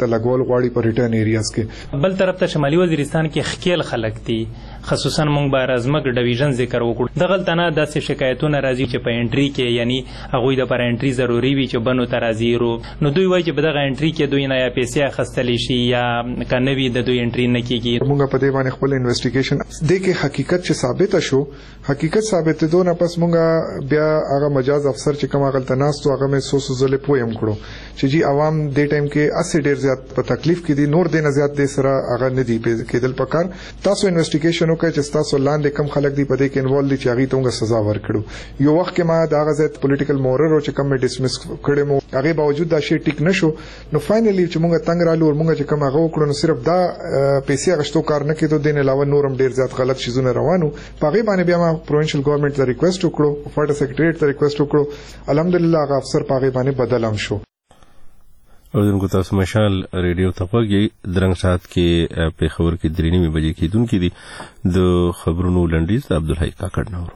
کول غواړي په ریټرن ایریاز کې. بل طرف ته شمالي وزیرستان کې خکیل خلک دي، خصوصا مونږ به رزمک ډیویژن ذکر وکړو. دغلته نه داسې شکایتونه راځي چې په انټری کې یعنی هغوی د پر انټری ضروري وي چې بنو ته راځي، نو دوی وایي چې په دغه انټری کې دوی نه یا پیسې اخیستلی شي یا که نه وي د دوی انټری نه کېږي. مونږ په دې باندې خپل انویسټیګیشن دې کې حقیقت چې ثابته شو، حقیقت ثابتېدو نه پس مونږ بیا هغه مجاز افسر چې کوم هغلته ناستو هغه مې څو ځلې پویم کړو چې جی عوام دې ټایم کې اسې ډېر زیات په تکلیف کې دي، نور دې نه زیات دې سره هغه نه دي کېدل پکار. تاسو انویسټیګیشن وکړئ چې تاسو لاندې کم خلک دي په دې کې انوالو دي چې هغه ته سزا ورکړو. یو وخت کې ما دا غزت پولیټیکل مورر او چې کوم ډیسمس کړي مو هغه باوجود دا شی ټیک نشو، نو فائنلی چې مونږ تنگ رالو او مونږ چې کوم هغه وکړو نو صرف دا پیسې غشتو کار نه کېدو، دین علاوه نورم ډیر زیات غلط شیزونه روانو. پاغي باندې بیا ما پروینشل ګورنمنت ته ریکوست وکړو، فاټ سیکریټریټ ته ریکوست وکړو، الحمدلله هغه افسر پاغي باندې بدلم شو. اوردونکو تاسو مشال ریډیو ته غوږی درنګ سات کې په خبر کې 3:30 بجې کېدونکې دي د خبرونو لنډیز د عبدالحی کاکړ نور.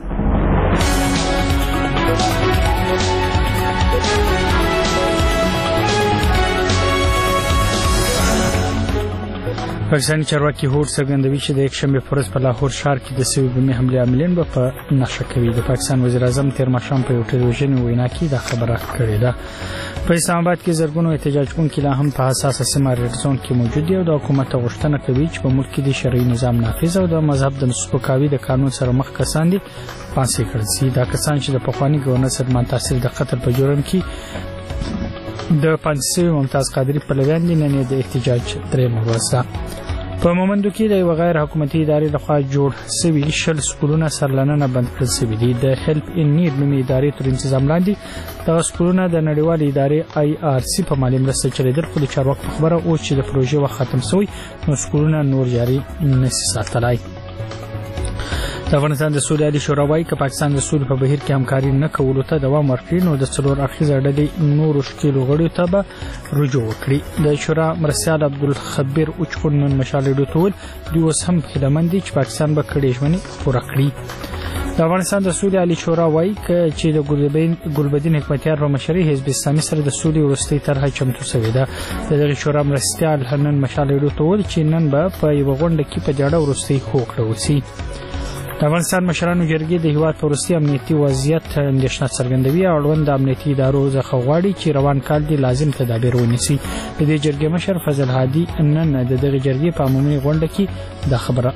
پاکستاني چارواکي هوډ څرګندوي چې د یکشنبه په ورځ په لاهور ښار کې د سوي بمي حملې عاملین به په نښه کوي. د پاکستان وزیر اعظم تیر ماښام په یو ټلویزیوني وینا کې دا خبره کړې ده. په اسلام آباد کې زرګونو احتجاج کوونکي لا هم په حساسه سیمه ریډ زون کې موجود دي او د حکومت غوښتنه کوي چې په ملک کې د شرعي نظام نافذ او د مذهب د سپکاوي د قانون سره مخ کسان دي پانسي کړل شي. دا کسان چې د پخوانی گورنر سلمان تحصیل د قتل په جرم کې د پانسي ممتاز قادری پلویان دي، نن د احتجاج درېمه ورځ ده. په مومندو کې د یو غیر حکومتي ادارې لخوا جوړ شوي 10 سکولونه سرلننه بند کړل شوي دي. د هیلپ ان نیډ نومي ادارې تر تنظیم لاندې دغه سکولونه د نړیوالې ادارې IRC په مالي مرسته چلیدل، خو د چارواکو په خبره اوس چې د پروژې وخت ختم شوی نو سکولونه نور جاري نشي ساتلای. د افغانستان د سولې عالی شورا وايي چې پاکستان د سولې په بهیر کې همکاري نه کولو ته دوام ورکړي نو د څلور اړخیزه ډلې نورو شکیلو غړیو ته به رجوع وکړي. د شورا مرستیال عبدالخبیر اوچخون نن مشال ریډیو ته وویل دوی اوس هم هیلهمند دي چې پاکستان به کړې ژمنې پوره کړي. د افغانستان د سولې عالی شورا وايي چې د ګلبدین حکمتیار په مشرۍ حزب اسلامي سره د سولې وروستۍ طرحه چمتو شوې ده. د دغه شورا مرستیال نن مشال ریډیو ته وویل چې نن به په یوه غونډه کې په جاړه وروستۍ هوکړه وشي. د افغانستان مشرانو جرګې د هیواد په وروستي امنیتي وضعیت اندېښنه څرګندوي او اړوند د امنیتي ادارو څخه غواړي چې روان کال دی لازم تدابیر ونیسي. د دې جرګې مشر فضل هادي نن د دغه جرګې په عمومي غونډه کې دا خبره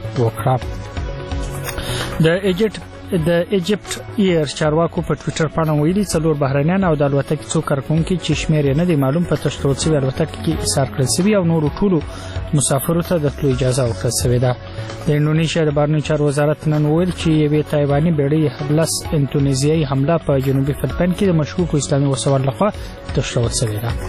وکړه. د ایجپټ ایر چارواکو په ټوئیټر باندې ویلي 4 بهرنیان او د الوتکې څو کارکونکي چې شمیر یې نه دی معلوم په تشتول شوی الوتکې کې ایثار کړل شوي او نورو ټولو مسافرو ته د تلو اجازه ورکړل شوې ده. د انډونیشیا د بهرنیو چارو وزارت نن ویل چې یوې تایواني بیړۍ بلس انډونیزیایي حمله په جنوبي فلپین کې د مشکوکو اسلامي وسوال لخوا تشتول شوې ده.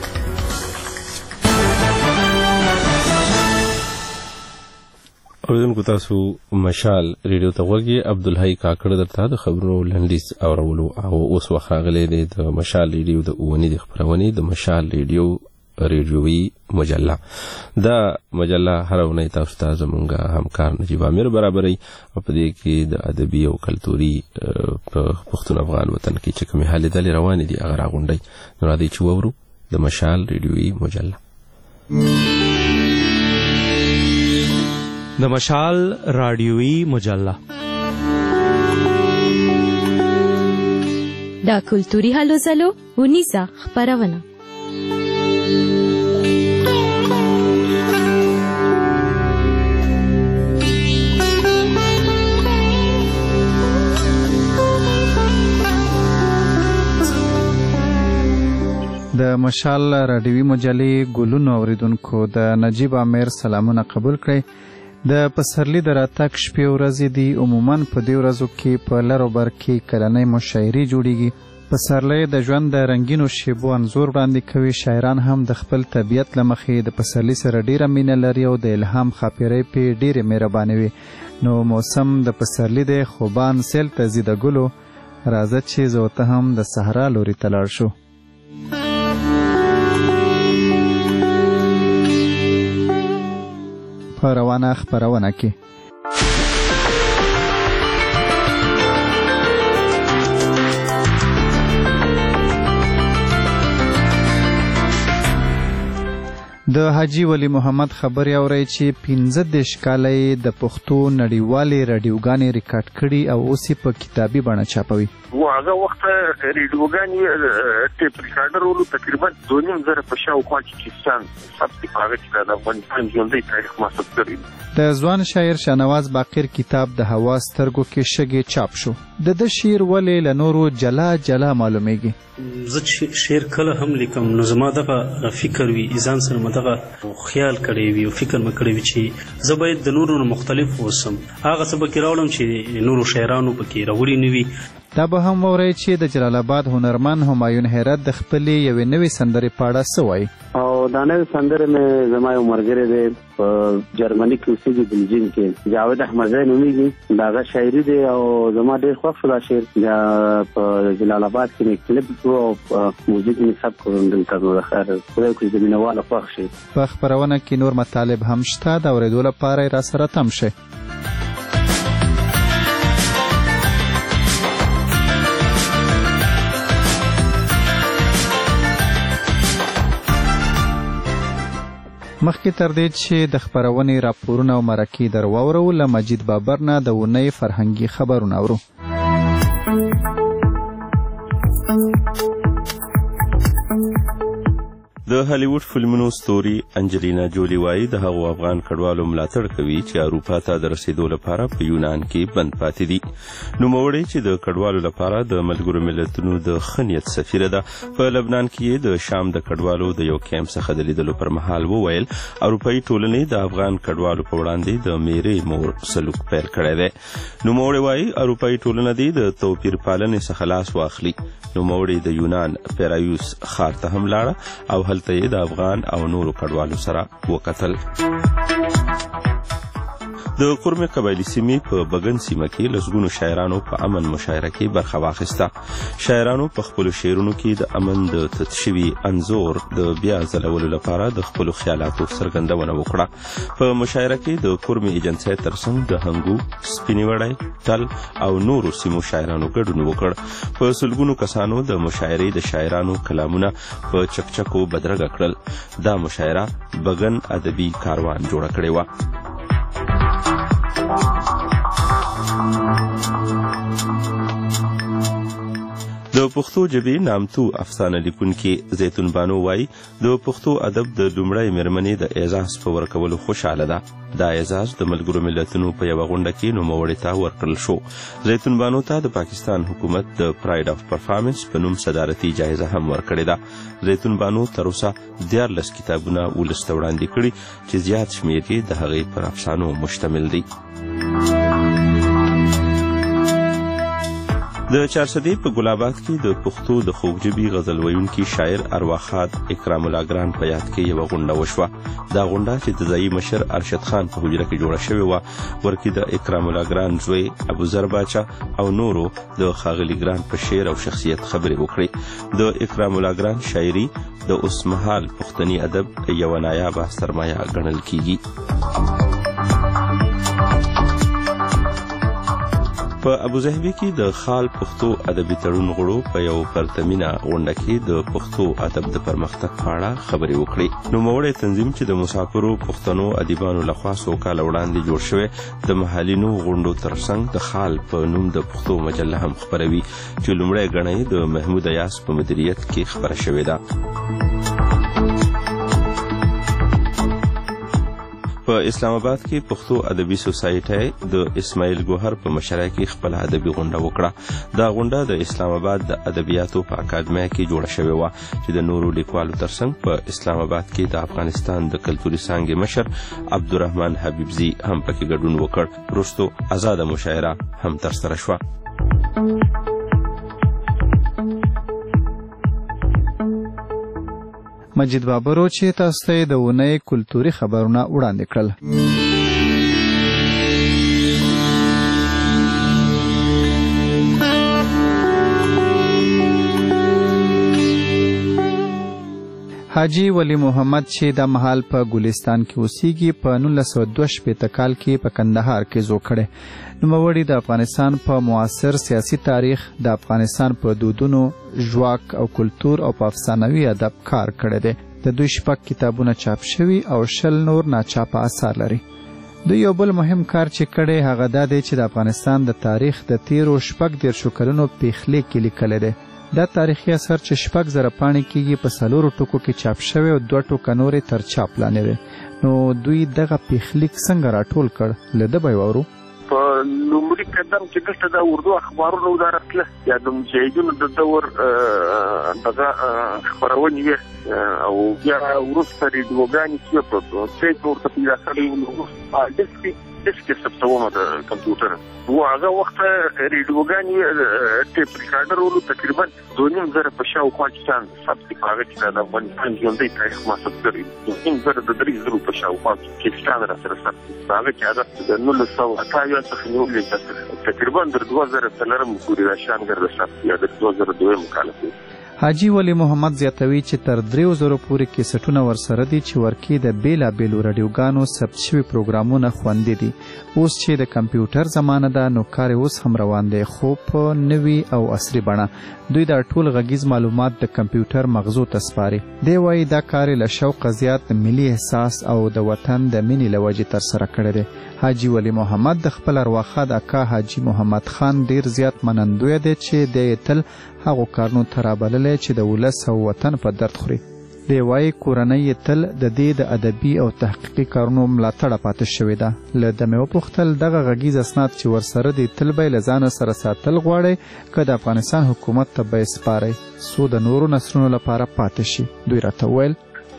اوریدونکو تاسو مشال ریډیو ته غوږی عبدالحی کاکړ درته د خبرونو لنډیز اورولو او اوس وخت راغلی دی د مشال ریډیو د اونۍ د خبرونې د مشال ریډیوي مجله. دا مجله هر اونۍ تاسو ته زموږ همکار نجیب امیر برابري او په دې کې د ادبي او کلتوري پښتون افغان وطن کې چې کومې حالې دلې روانې دي هغه راغونډي. نو راځئ چې وورو د مشال ریډیوي مجله. د مشال رادیویی مجله دا کلتوري هلو ځلو ونیزه خپرونه. د مشال رادیویی مجلې ګلونو اوریدونکو د نجیب امیر سلامونه قبول کړئ. د پسرلی د راتګ شپې ورځې دي. عموما په دې ورځو کې په لر او بر کې کلنۍ مشاعرې جوړیږي. پسرلی د ژوند د رنګینو شیبو انځور وړاندې کوي. شاعران هم د خپل طبیعت له مخې د پسرلی سره ډیره مینه لري او د الهام خاپیرۍ پې ډیرې مهربانې وي. نو موسم د پسرلی دی. خوبان سیل ته ځي د ګلو. راځه چې زه او ته هم د صحرا لوري ته لاړ شو. په روانه خپرونه کې د حاجی ولی محمد خبرې اورئ چې 15 کاله د پښتو نړیوالې راډیوګانې ریکارډ کړي او اوس په کتابي بڼه چاپوي. هغه وخت ریډیوګانې ټیپ ریکارډرونو تقریبا 2.5 په شاوخوا کې کیسان ثبت کړي چې د افغانستان ژوندی تاریخ محسوب کړي. د ځوان شاعر شاهنواز باقر کتاب د هوا سترګو کې شګې چاپ شو. د شعر ولې له نورو جلا جلا معلومیږي؟ زه شعر کله هم لیکم نو زما دغه فکر وي ځان سره مدغه خیال کړی وي او فکر مې کړی وي چې زه باید د نورو مختلف اوسم، هغه څه پکې راوړم چې نورو شاعرانو پکې راوړي نه وي. دا به هم واورئ چې د جلال آباد هنرمند همایون هرات د خپلې یوې نوې سندرې په اړه څه وایي. او دا نوې سندره مې زما یو ملګری دی په جرمني کې اوسېږي بلجیم کې، جاوید احمدزی نومیږي، د هغه شاعري دی او زما ډېر خوښ شو دا شعر. په جلال آباد کې مې کلپ کړو او موزیک مې ثبت کړو دلته. نو د خیر خدای وکړي د مینهوالو خوښ شي. په خپرونه کې نور مطالب هم شته، د اورېدو لپاره یې راسره تم شئ. مخکې تر دې چې د خپرونې راپورونه او مرکې در واورو، له مجید بابر نه د اونۍ فرهنګي خبرونه اورو. د هالیوډ فلمونو ستوري انجلینا جولی وایي د هغو افغان کډوالو ملاتړ کوي چې اروپا ته د رسیدو لپاره په یونان کې بند پاتې دي. نوموړی چې د کډوالو لپاره د ملګرو ملتونو د ښه نیت سفیره ده، په لبنان کې د شام د کډوالو د یو کیمپ څخه د لیدلو پر مهال وویل اروپایي ټولنې د افغان کډوالو په وړاندې د میرې مور سلوک پیل کړی دی. نوموړی وایي اروپایي ټولنه دې د توپیر پالنې څخه لاس واخلي. نوموړی د یونان پیرایوس ښار ته هم لاړه او هلته یې د افغان او نورو کډوالو سره وکتل. د قرمې قبایلي سیمې په بګن سیمه کې لسګونو شاعرانو په امن مشاعره کې برخه واخیسته. شاعرانو په خپلو شعرونو کې د امن د تت شوي انځور د بیا ځلولو لپاره د خپلو خیالاتو څرګندونه وکړه. په مشاعره کې د قرمې ایجنسۍ ترڅنګ د هنګو، سپینې وړی، ټل او نورو سیمو شاعرانو ګډون وکړ. په سلګونو کسانو د مشاعرې د شاعرانو کلامونه په چکچکو بدرګه کړل. دا مشاعره بګن ادبي کاروان جوړه کړې وه. د پښتو ژبې نامتو افسانه لیکونکي زیتون بانو وایي د پښتو ادب د لومړۍ مېرمنې د اعزاز په ورکولو خوشحاله ده. دا اعزاز د ملګرو ملتونو په یوه غونډه کې نوموړې ته ورکړل شو. زیتون بانو ته د پاکستان حکومت د پراید اف پرفارمنس په نوم صدارتي جایزه هم ورکړې ده. زیتون بانو تر اوسه 14 کتابونه ولس ته وړاندې کړي چې زیات شمېر یې د هغې پر افسانو مشتمل دي. د چارسدې په ګلاباد کې د پښتو د خوږ ژبې غزل ویونکي شاعر ارواخاد اکرام الله ګران په یاد کې یوه غونډه وشوه. دا غونډه چې د ځایي مشر ارشد خان په حجره کې جوړه شوې وه، ورکې د اکرام الله ګران زوی ابوذر باچا او نورو د ښاغلي ګران په شعر او شخصیت خبرې وکړې. د اکرام الله ګران شاعري د اوسمهال پښتني ادب یوه نایابه سرمایه ګڼل کیږي. په ابوظهبي کې د خال پښتو ادبي تړون غړو په یو پرتمینه غونډه کې د پښتو ادب د پرمختګ په اړه خبرې وکړې. نوموړی تنظیم چې د مسافرو پښتنو ادیبانو لخوا څو کاله وړاندې جوړ شوی د محلینو غونډو ترڅنګ د خال په نوم د پښتو مجله هم خپروي چې لومړی ګڼه د محمود ایاس په مدیریت کې خپره شوې ده. په اسلام آباد کې پښتو ادبي سوسایټي د اسماعیل ګوهر په مشرۍ کې خپل ادبي غونډه وکړه. دا غونډه د اسلام آباد د ادبیاتو په اکاډمۍ کې جوړه شوې وه چې د نورو لیکوالو ترڅنګ په اسلام آباد کې د افغانستان د کلتوري څانګې مشر عبدالرحمن حبیبزي هم پکې ګډون وکړ. وروستو ازاده مشاعره هم ترسره شوه. مجید بابرو چې تاسو ته د اونۍ کلتوري خبرونه وړاندې کړل. حاجی ولی محمد چې د مهال په ګلستان کې اوسېږي په 1922 کال کې په کندهار کې زو کړي. نوموړي د افغانستان په معاصر سیاسي تاریخ، د افغانستان په دودونو، ژواک او کلتور او په افسانوي ادب کار کړی دی. د دوی 6 کتابونه چاپ شوي او 20 نور ناچاپه اثار لري. دوی یو بل مهم کار چې کړی هغه دا دی چې د افغانستان د تاریخ د تیرو 14 کلونو پیښلیک کې لیکلی دی. دا تاریخي اثر چې 6000 پاڼې کېږي په 4 ټکو کې چاپ شوی او 2 ټوکه نورې تر چاپ لاندې دی. نو دوی دغه پیښلیک څنګه راټول کړ؟ له ده به یې واورو. په لومړي قدم چې دلته د اردو اخبارونو وزارت له یا د مجاهدینو د دور دغه خپرونې وې او بیا وروسته ریډیوګانې چې په سیټ ورته پیدا کړی ډسک ثبتومه د کمپیوټر و هغه وخت ریډیوګانې ټیپ ریکارډر تقریبا 2.5 په شاوخوا کې ثبت هغه چې د افغانستان ژوندی تاریخ ما ثبت کړی 2.5 په شاوخوا کې را سره ثبت هغه چې هغه د 1928 څخه نیولې تقریبا د 2003 پورې راشانګر ثبت یا د 2002 مکالمه. حاجی ولی محمد زیاتوي چې تر 3000 پورې کیسټونه ورسره دي چې ورکی د بیلابیلو رادیوګانو ثبت شوي پروګرامونه خوندي دي. اوس چې د کمپیوټر زمانه ده نو کار اوس هم روان دی خو په نوي او عصري بڼه. دوی دا ټول غږیز معلومات د کمپیوټر مغزو ته سپاري. دی وایي دا کار له شوقه زیات ملي احساس او د وطن د مینې له وجې ترسره کړی دی. حاجی ولی محمد د خپل ارواښاد اکا حاجی محمد خان ډیر زیات منندوی دی چې دی تل هغو کارونو ته رابللی چې د ولس او وطن په درد خوري. دی وایي کورنۍ تل د دې د ادبي او تحقیقي کارونو ملاتړه پاتې شوې ده. له ده مې وپوښتل دغه غږیز اسناد چې ورسره دي تل به یې له ځانه سره ساتل غواړئ که د افغانستان حکومت ته به یې سپارئ څو د نورو نسلونو لپاره پاتې شي؟ دوی راته وویل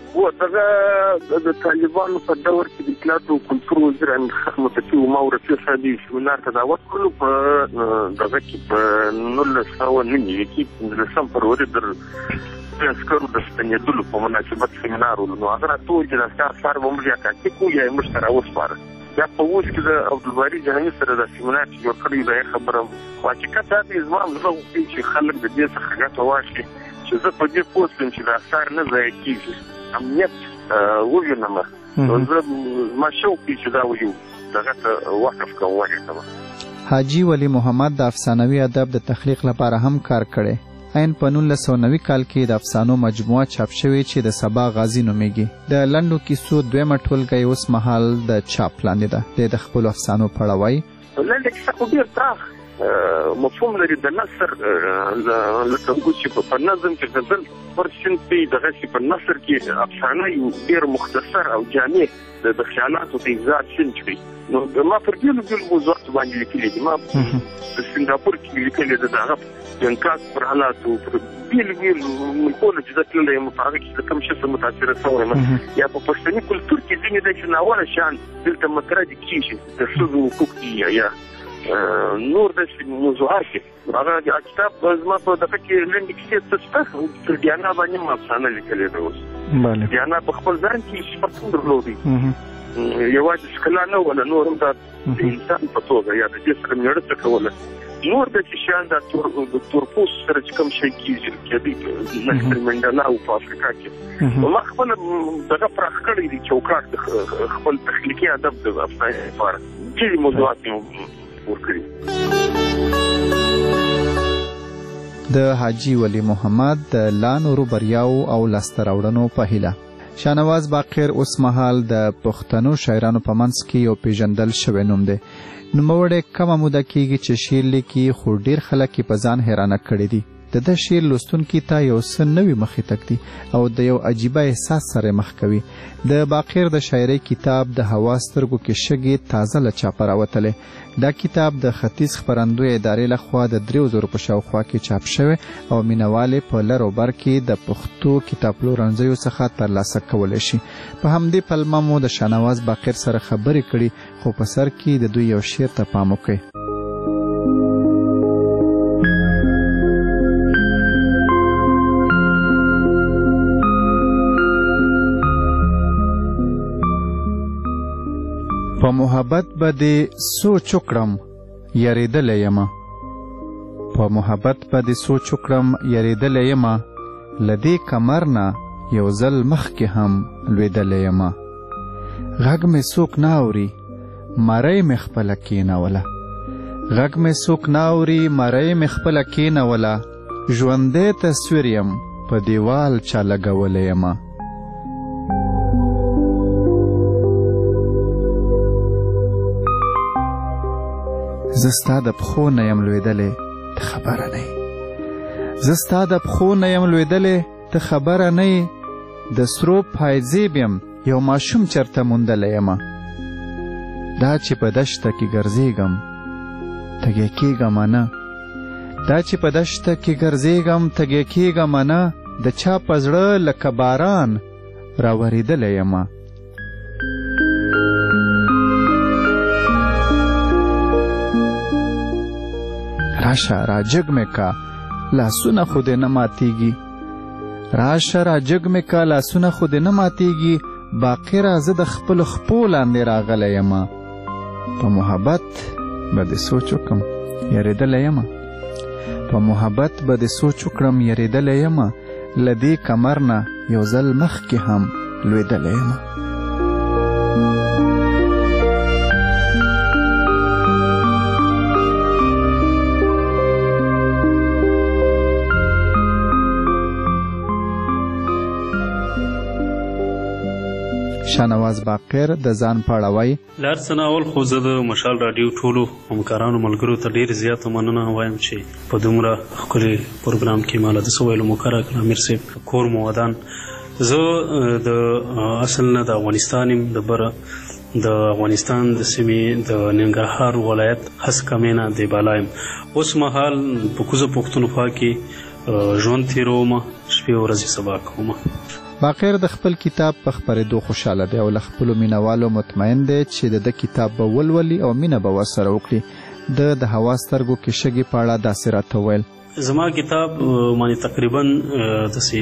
دغه د طالبانو په دور کې د اطلاعات او کلتور وزیر انتخاب متقي عمر رفیق صاحب سیمینار ته دعوت کړلو په دغه کې په 1999 کې د فروری در عسکرو د ستنېدلو په مناسبت سیمینار ولنو هغه راټول چې د اثار به موږ تحقیق یا موږ سره وسپاره. دا په اوس کې د عبدالباري جهاني سره د سیمینار چې جوړ کړی دا خبره حقیقت دا دی زما زه غواړم چې خلک د دې څخه ګټه واخلي چې زه په دې پوه شوم چې د اثار نه ضایع کېږي امنیت ووینم نو زه زما شوق دی چې دا ویو دغه ته وقف کوم وایي. حاجی ولی محمد د افسانوي ادب د تخلیق لپاره هم کار کړی. عین په 1990 کال کې د افسانو مجموعه چاپ شوې چې د سبا غازی نومیږي. د لنډو کیسو دویمه ټولګه اوس مهال د چاپ لاندې ده. د خپلو افسانو په اړه وایي لنډه کیسه خو ډېر پراخ مفهوم لري د نثر لکه چې په نظم کې غزل ورشن دغه چې په نثر کې افسانه یو ډېر مختصر او جامع د خیالاتو د اظهار شین کړي. نو ما پر دې موضوعات باندې لیکلي دي. ما په سنګاپور کې لیکلي ده دغه د انکاس پر حالاتو پر بیل ملکونه چې ځکه له مطابق چې کوم شي سره متاثر شوی یا په پښتني کلتور کې ځینې د شناوله شان دلته مطرح دي کیږي د ښځو حقوق یا نور د موضوعات هغه کتاب زما په دغه کې لنډ کیسې څه تر دیانا باندې ما افسانه لیکلې ده. اوس دیانا په خپل ځان کې شپږ درلودي یوازې ښکلا نه ولا نور هم د انسان په توګه یا د دې سره مېړه څه کوله نور د شان د تورپوس سره چې کوم شي کېږي نکسل منډلا او په افریقا کې ما خپل دغه پراخ کړی دي چوکاټ خپل تخلیقي ادب د افسانې لپاره ډېرې موضوعات د حاجی ولی محمد د لا نورو بریاو او لاسته راوړنو په هیله. شاهنواز باقر اوس مهال د پښتنو شاعرانو په منځ کې یو پیژندل شوی نوم دی. نوموړی کمه موده کېږي چې شعر لیکي خو ډېر خلک یې په ځان حیرانه کړي دي. د شعر لوستونکي ته یو څه نوي مخې تږدي او د یو عجیبه احساس سره مخ کوي. د باقر د شاعرۍ کتاب د هوا سترګو کې شګې تازه له چاپه راوتلی. دا کتاب د ختیځ خپرندوی ادارې لخوا د 3000 په شاوخوا کې چاپ شوی او مینوالې په لر او بر کې د پښتو کتابپلورنځیو څخه ترلاسه کولی شي. په همدې پلمه مو د شاهنواز باقر سره خبرې کړي خو په سر کې د دوی یو شعر ته پام وکړئ. په محبت به دې سوچ وکړم یریدلی یمه په محبت به دې سوچ وکړم یریدلی یمه له دې کمر نه یو ځل مخکې هم لوېدلی یمه غږ مې څوک نه اوري مرۍ مې خپله کېنوله غږ مې څوک نه اوري مرۍ مې خپله کېنوله ژوندی تصویر یم په دیوال چا لګولی یمه زه ستا د پښو نه یم لوېدلې ته خبره نه یې زه ستا د پښو نه یم لوېدلې ته خبره نه یې د سرو پایزیب یم یو ماشوم چرته موندلی یمه دا چې په دشته کې ګرځېږم تږی کېږم نه دا چې په دشته کې ګرځېږم تږی کېږم نه د چا په زړه لکه باران راورېدلی یمه راشه راجګ مې کا لاسونه خو دې نه ماتېږي راشه راجګ مې کا لاسونه خو دې نه ماتېږي باقره زه د خپلو خپو لاندې راغلی یمه په محبت به دې سوچ وکړم یارېدلی یمه په محبت به دې سوچ وکړم یارېدلی یمه له دې کمر نه یو ځل مخکې هم لوېدلی یمه شاهنواز باقر د ځان په اړه وایي لار څه نه اول خو زه د مشال راډیو ټولو همکارانو ملګرو ته ډېر زیاته مننه وایم چې په دومره ښکلي پروګرام کې ما له داسې ویلو مو کړه امیر صاحب کور مو ودان زه د اصل نه د افغانستان یم د بره د افغانستان د سیمې د ننګرهار ولایت هسکه مینه د بالا یم اوس مهال په کوزه پښتونخوا کې ژوند تېرومه شپې ورځې سبا کومه باقر د خپل کتاب په خپرېدو خوشحاله دی او له خپلو مینوالو مطمئن دی چې د ده کتاب به ولولي او مینه به ورسره وکړي د هوا سترګو کې شګې په اړه داسې راته وویل زما کتاب باندې تقریبا داسې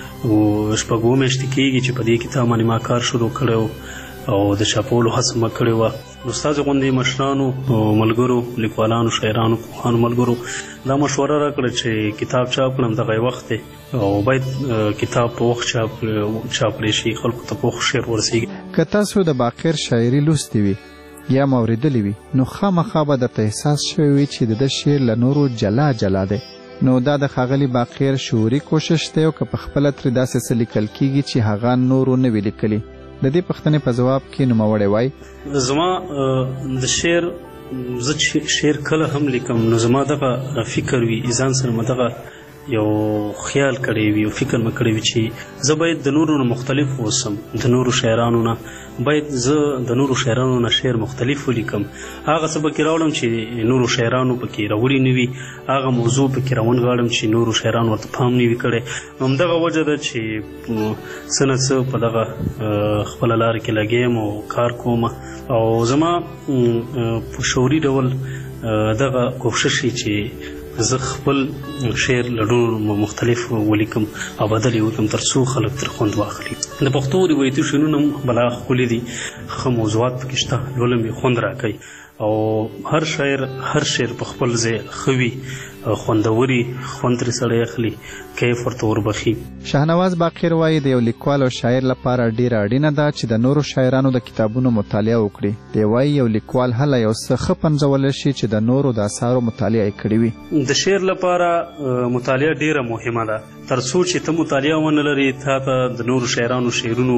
شپږ میاشتې کېږي چې په دې کتاب باندې ما کار شروع کړی او د چاپولو هڅه مې کړې وه نو ستاسې غوندې مشرانو ملګرو لیکوالانو شاعرانو پوهانو ملګرو دا مشوره راکړه چې کتاب چاپ کړم دغه یې وخت دی او باید کتاب په وخت چاپ کړی شي خلکو ته پوخ شعر ورسیږي که تاسو د باقر شاعري لوستې وي یا م اورېدلې وي نو خامخا به درته احساس شوی وي چې د ده شعر له نورو جلا جلا دی نو دا د ښاغلي باقر شعوري کوشش دی او که په خپله ترې داسې څه لیکل کېږي چې هغه نورو نه وي لیکلي د دې پوښتنې په ځواب کې نوموړی وایي زما د شعر زه چې شعر کله هم لیکم نو زما دغه فکر وي ځان سره مې دغه یو خیال کړی وي یو فکر مې کړی وي چې زه باید د نورو نه مختلف اوسم د نورو شاعرانو نه باید زه د نورو شاعرانو نه شعر مختلف ولیکم هغه څه پکې راوړم چې نورو شاعرانو پکې راوړي نه وي هغه موضوع پکې راونغاړم چې نورو شاعرانو ورته پام نه وي کړی نو همدغه وجه ده چې څه نه څه په دغه خپله لاره کې لګیم او کار کوم او زما په شعوري ډول دغه کوښښ چې زه خپل شعر له ډېرو مختلف ولیکم او بدل یې وکړم تر څو خلک ترې خوند واخلي د پښتو روایتي شعرونه هم بلا ښکلي دي ښه موضوعات پکې شته لولم یې خوند راکوي او هر شاعر هر شعر په خپل ځای ښه وي خوندوري خوند ترې سړی اخلي کیف ورته وربخي شاهنواز باقر وایي د یو لیکوال او شاعر لپاره ډیره اړینه ده چې د نورو شاعرانو د کتابونو مطالعه وکړي دی وایي یو لیکوال هله یو څه ښه پنځولی شي چې د نورو د اثارو مطالعه یې کړې وي د شعر لپاره مطالعه ډیره مهمه ده تر څو چې ته مطالعه ونه لرې تا ته د نورو شاعرانو شعرونو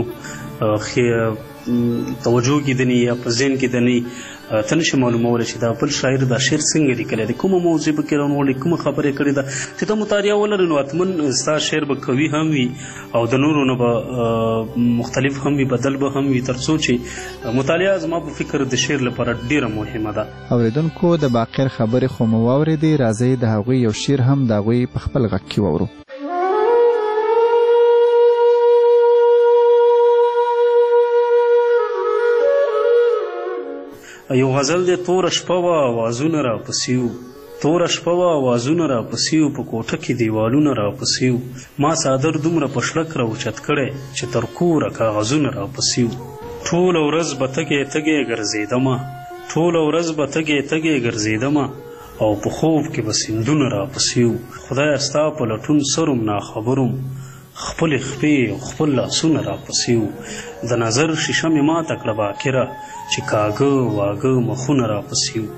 توجه کېدنې یا په ذهن کېدنې ته نشي معلومولی چې دا بل شاعر دا شعر څنګه لیکلی دی کومه موضوع پکې راونغاړي کومه خبرې کړې ده چې ته مطالعه ولرې نو حتما ستا شعر به قوي هم وي او د نورو نه به مختلف هم وي بدل به هم وي تر څو چې مطالعه زما په فکر د شعر لپاره ډیره مهمه ده اورېدونکو د باقر خبرې خو مو واورېدې راځئ د هغوی یو شعر هم د هغوی په خپل غږ کې واورو یو غزل دی توره شپه وه اوازونه راپسې وو توره شپه وه اوازونه راپسې وو په کوټه کې دیوالونه راپسې وو ما څادر دومره په شړک راوچت کړی چې تر کوره کاغذونه راپسې وو ټوله ورځ به تږی تږی ګرځېدمه ټوله ورځ به تږی تږی ګرځېدمه او په خوب کې به سیندونه راپسې وو خدایه ستا په لټون سروم ناخبروم خپلې خپې او خپل لاسونه راپسې وو د نظر شیشه مې ماته کړه باکره چې کاږه واږه مخونه راپسې وو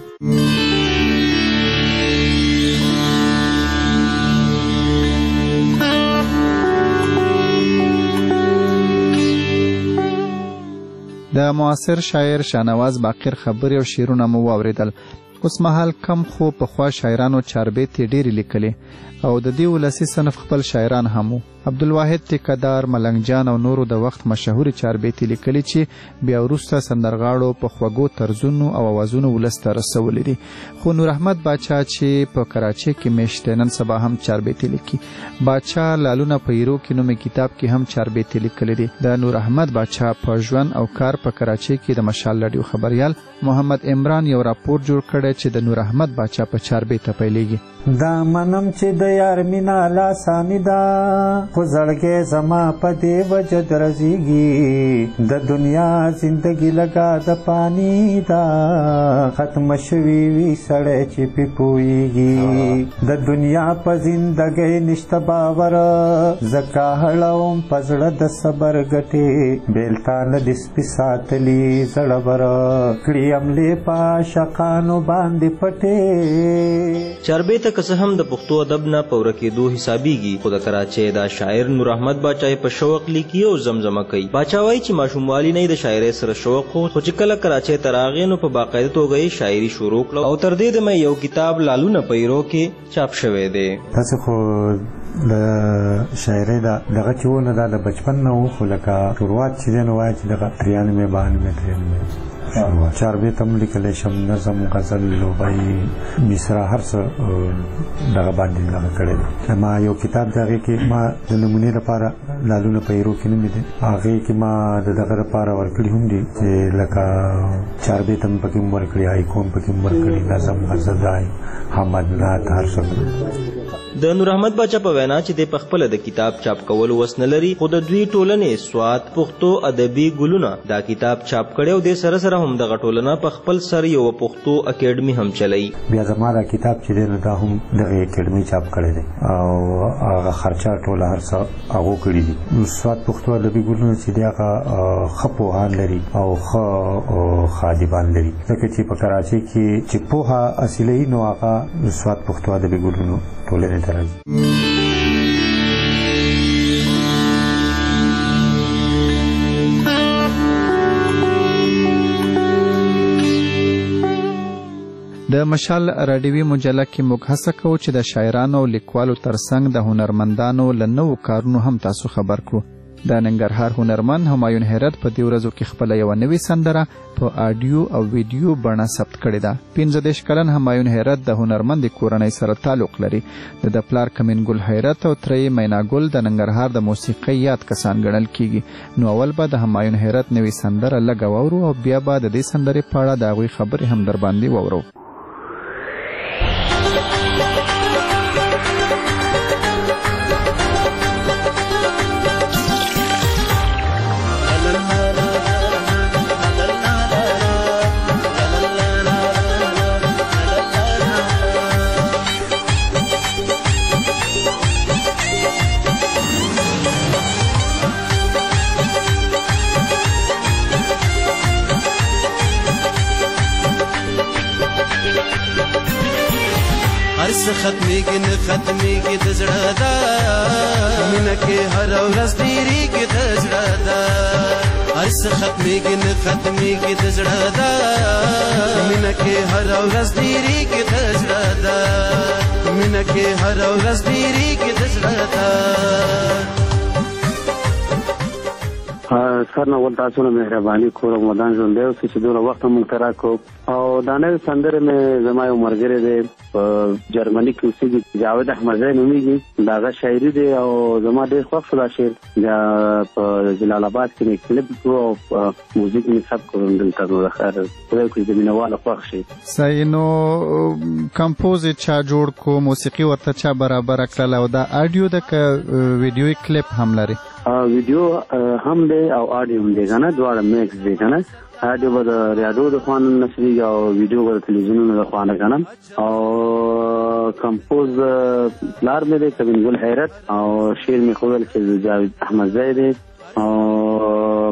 د معاصر شاعر شاهنواز باقر خبرې او شعرونه مو واورېدل اوس مهال کم خو پخوا شاعرانو چاربیتې ډېرې لیکلې او د دې ولسي صنف خپل شاعران هم وو. عبدالواحد ټیکدار، ملنګ جان او نورو د وخت مشهورې چاربیتې لیکلي چې بیا وروسته سندرغاړو په خوږو طرزونو او اوازونو ولس ته رسولي دي. خو نور احمد باچا چې په کراچۍ کې میشت دی، نن سبا هم چاربیتې لیکي. باچا لالونه په ایرو کې نومې کتاب کې هم چاربیتې لیکلي دي. د نور احمد باچا په ژوند او کار په کراچۍ کې د مشال راډیو خبریال محمد عمران یو راپور جوړ کړی چې د نور احمد باچا په چاربیته پیلېږي. دا منم چې د یار مینا لاسانی دا خو زړګی زما په دې وجه درځېږي. د دنیا زندګي لګا د پانی دا ختم شوي وي سړی چې پې پوهېږي. د دنیا په زندګۍ نشته باور زکه هړوم په زړه د صبر ګټې بیلتا نه دې سپي ساتلي زړور کړي حملې په عاشقانو باندې پټې. چاربیته که څه هم د پښتو ادب نه په ورکېدو حسابېږي، خو د کراچۍ دا شاعر نور احمد باچا په شوق لیکي او زمزمه کوي. باچا وایي چې ماشوموالي نه د شاعرۍ سره شوق خو چې کله کراچۍ ته راغی نو په باقاعده توګه یې شاعري شروع کړه او تر دې دمه یو کتاب لالونه په ایرو کې چاپ شوی دی. تاسو خو د شاعرۍ دغه چې و نه دا د بچپن نه و، خو لکه شروعات چې دی نو وایي چې دغه 93 چاربیت هم لیکلی شم، نظم، غزل، لغوی، مصرع، هر څه دغه باندې دغه کړی دی. ما یو کتاب د هغې کې ما د نمونې لپاره لالونه په ایرو کې نومې دی، هغې کې ما د دغه لپاره ورکړي هم دي چې لکه چاربیت هم پکې هم ورکړي، هایکو هم پکې هم ورکړي، نظم، غزل، حمد، نعت، هر څه. د نور احمد باچا په وینا چې د پخپله د کتاب چاپ کولو وس نه لري، خو د دوی ټولنې سوات پښتو ادبي ګلونه دا کتاب چاپ کړی او د سره سره هم دغه ټولنه په خپل سر یو پښتو اکیډمي هم چلوي. بیا زما دا کتاب چې دی نو دا هم دغه اکیډمي چاپ کړی دی او هغه خرچه ټوله هر څه هغو کړي دي. سوات پښتو ادبي ګلونه چې دی هغه ښه پوهان لري او ښه خادمان لري، ځکه چې په کراچۍ کې چې پوهه اصلي نو هغه سوات پښتو ادبي ګلونو ټولنې ته راځي. د مشال راډیوي مجله کې موږ هڅه کوو چې د شاعرانو او لیکوالو ترڅنګ د هنرمندانو له نوو کارونو هم تاسو خبر کړو. د ننګرهار هنرمند همایون حیرت په دې ورځو کې خپله یوه نوې سندره په آډیو او ویډیو بڼه ثبت کړې ده. 15 کلن همایون حیرت د هنرمندې کورنۍ سره تعلق لري. د پلار کمین ګل حیرت او ترې مینا ګل د ننګرهار د موسیقۍ یاد کسان ګڼل کیږي. نو اول به د همایون حیرت نوې سندره لږه واورو او بیا به د دې سندرې په اړه د هغوی خبرې هم در باندې واورو. ختمیږي نه ختمیږي د زړه دا مینه کې هر ورځ ډېرېږي د زړه دا هر څه ختمیږي نه ختمیږي د زړه دا مینه کې هر ورځ ډېرېږي د زړه دا مینه کې هر ورځ ډېرېږي د زړه دا. سر نه ول تاسو نه مهرباني کوم ودان ژوند دی چې دوه وخت مونږ ته راکو او دا نه سندره مې زما یو مرګره دی په جرمني کې اوسېږي، جاوید احمدزی نومېږي، دا هغه شاعري دی او زما ډېر خوښ شو دا شعر. دا په جلال آباد کې مې کلپ کړو او موزیک مې ثبت کړو دلته. نو د خیر خدای وکړي د مینهوالو خوښ شي. صحیح. نو کمپوز چا جوړ کو، موسیقي ورته چا برابره کړله او دا آډیو ده که ویډیوي کلپ هم لري؟ ویډیو هم دی او آډیو هم دی که نه، دواړه میکس دی که نه. آډیو به د ریاډیو د خوا نه نشریږي او ویډیو به د تلویزیونونو د خوا نه که نه. او کمپوز پلار مې دی کمین ګل حیرت او شعر مې ښودل چې جاوید احمدزی دی او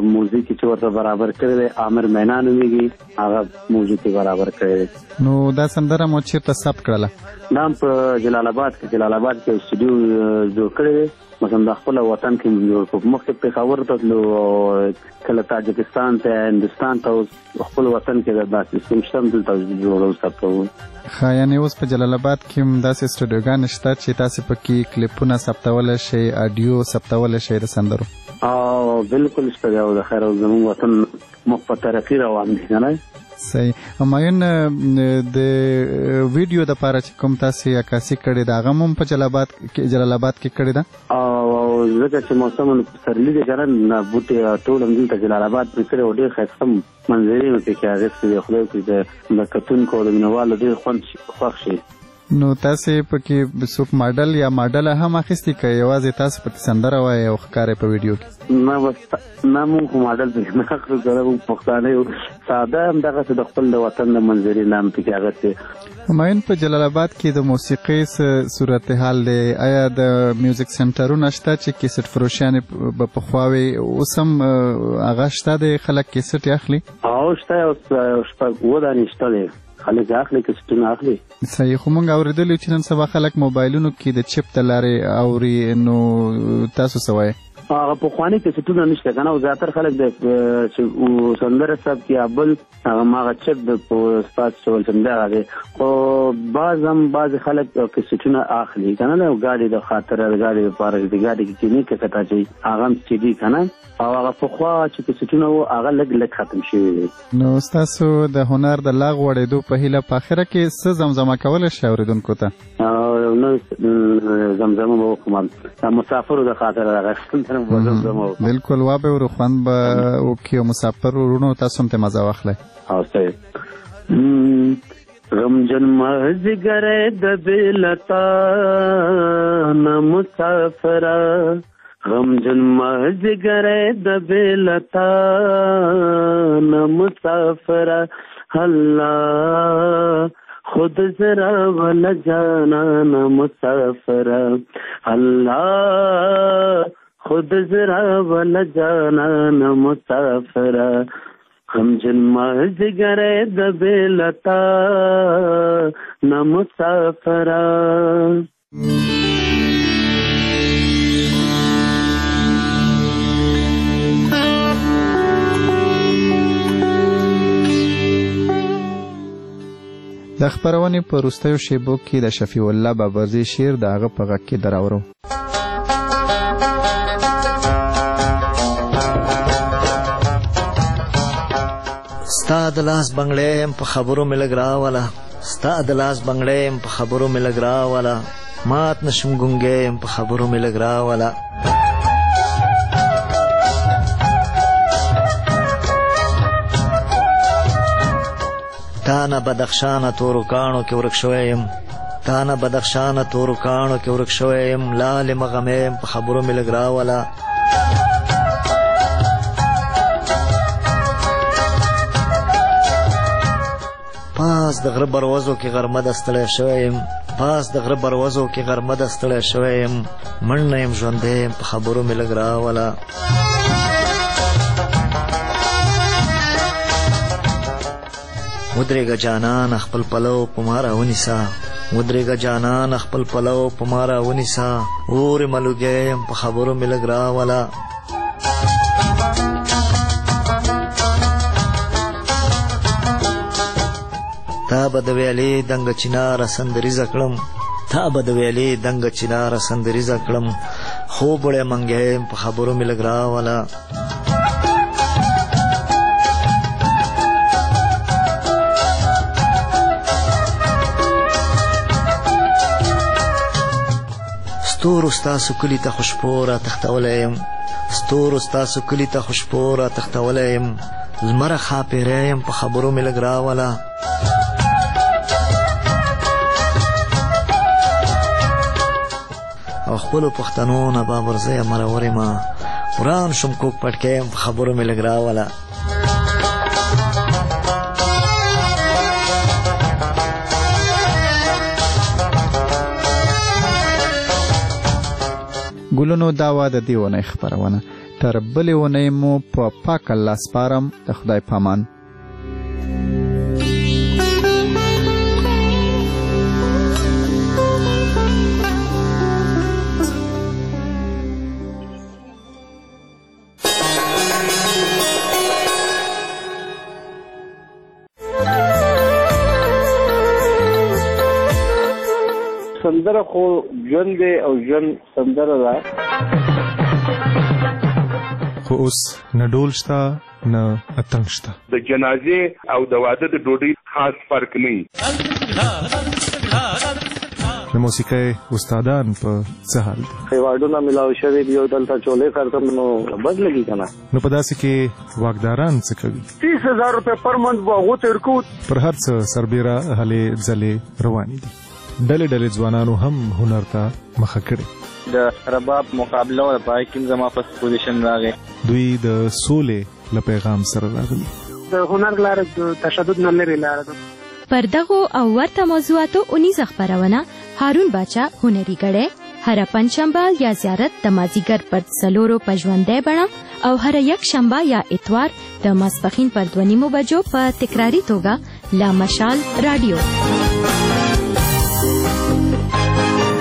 موزیک چې ورته برابر کړی دی عامر مینا نومیږي، هغه موزیک برابر کړی دی. نو دا سندره مو چیرته ثبت کړله؟ دا په جلال آباد کې استودیو جوړ کړی دی. مثلا د خپل وطن کې مخکې پېښور ته تلو، کله تاجکستان ته، هندوستان ته، خپل وطن کې د داسې سیستم دلته جوړو ثبتوو. ښه، یعنې اوس په جلال آباد کې هم داسې اسټوډیوګانې شته چې تاسې پکې کلیپونه ثبتولی شئ، آډیو ثبتولی شئ د سندرو؟ بالکل شته دی، او د خیر او زموږ وطن مخ په ترقي روان دی که نه. صحیح. همایون د ویډیو دپاره چې کوم تاسې عکاسي کړې ده هغه هم په جلال آباد کې کړې ده؟ ځکه چې موسم پسرلي دی که نه، بوټې ټول هم دلته جلال آباد پرې کړی او ډېر ښایسته منظرې مې پکې اخیستې دي. خدای وکړي د کتونکو او د مینهوالو ډېر خوښ شي. نو تاسې پکې څوک ماډل یا ماډله هم اخیستي که یوازې تاسې پکې سندره وایئ او ښکارئ په ویډیو کې؟ نه، موږ خو ماډل پکې نه اخلو، که نه موږ پښتانه یو، ساده همدغسې د خپل د وطن د منظرې نه هم پکې اخیستې. همایون، په جلال آباد کې د موسیقۍ څه صورتحال دی؟ آیا د میوزیک سنټرونه شته چې کیسټ فروشیانې به پخوا وي، اوس هم هغه شته دی خلک کیسټ اخلي؟ شته، شپږ اووه دانې شته دی، خلک اخلي، کیسټونه اخلي. صحیح. خو موږ اورېدلي چې نن سبا خلک موبایلونو کې د چپ د لارې اوري، نو تاسو څه وایئ؟ هغه پخواني کیسټونه نشته که نه، او زیاتره خلک د سندره ثبت یا بل هغه چپ د سپاس ډول سندره دی، خو بعض خلک کیسټونه اخلي که نه، او ګاډي د خاطره د ګاډي لپاره د ګاډي کې کینی کیسټ اچوي، هغه هم سي ډي که نه، او هغه پخوا چې کیسټونه وو هغه لږ ختم شوي دي. نو ستاسو د هنر د لا غوړېدو په هیله په آخره کې څه زمزمه کولی شئ اورېدونکو ته؟ نو زمزمه به وکړم، د مسافرو د خاطره بالکل، وابه ورو خوند به وکړي او مسافر ورونو تاسو هم ته مزه واخلئ. صحیح. غمجن مازدیګر د بېلتا نه مسافره، غمجن مازدیګر د بېلتا نه مسافره، الله خود ذرا ولا جانا نہ مسافر، اللہ خود ذرا ولا جانا نہ مسافر، ہم جنما جگر دبیلتا نہ مسافر. د خبرونې په وروستیو شیبو کې د شفیع الله بابرزي شعر د هغه په غږ کې دراورو. ستا د لاس بنګړی په خبرو مې لږ راوله، ستا د لاس بنګړی په خبرو مې لږ راوله، مات نشم ګونګی په خبرو مې لږ راوله. تانه بدخشانه تورو کاڼو کې ورک شوی یم، تانه بدخشانه تورو کاڼو کې ورک شوی یم، لالې مغمې په خبرو مې لږ راوله. پاس د غره بروزو کې غرمه د ستړی شوی یم، پاس د غره بروزو کې غرمه د ستړی شوی یم، مړ نه یم ژوندی یم په خبرو مې لږ راوله. ودرېږه جانان خپل پلو په ما راونیسه، ودرېږه جانان خپل پلو په ما راونیسه، اورې ملوګی یم په خبرو مې لږ راوله. تا به د ویلې دنګه چناره سندریزه کړم، تا به د ویلې دنګه چناره سندریزه کړم، خوب وړی منګی یم په خبرو مې لږ راوله. ستورو ستاسو کلي ته خوشبو را تښتولی یم، ستورو ستاسو کلي ته خوشبو را تښتولی یم، لمره ښاپېری یم په خبرو مې لږ راوله. او خپلو پښتنو نه بابرزیه مرور یم، وران شم کوک پټکی یم په خبرو مې لږ راوله. ګلونو دا وا د دې ونې خپرونه تر بلې اونۍ مو په پاک الله سپارم. د خدای پامان. سندره خو ژوند دی او ژوند سندره ده. خو اوس نه ډول شته نه اتڼ شته. د جنازې او د واده د ډوډۍ خاص فرق نه وي. د موسیقۍ استادان په څه حال دي؟ ایوارډونه ملاو شوي دي او دلته چولې کارتم نو بد لګي که نه. نو په داسې کې واکداران څه کوي؟ 30,000 روپۍ پر منت به هغو ته ورکوو. پر هر څه سربیره هلې ځلې روانې دي. ډلې ډلې ځوانانو هم هنر ته مخه کړې. د رباب مقابله و پای کې زما په پوزیشن راغی. دوی د سولې له پیغام سره راغلي. د هنر لاره د تشدد نه لرې لاره ده. پر دغو او ورته موضوعاتو اونیزه خپرونه هارون باچا هنري غړی هر پنځشنبه یا زیارت د مازیګر پر 4 په ژوندۍ بڼه او هر یک شنبه یا اتوار د ماسپښین پر 2:30 بجو په تکراری توګه لا مشال رادیو.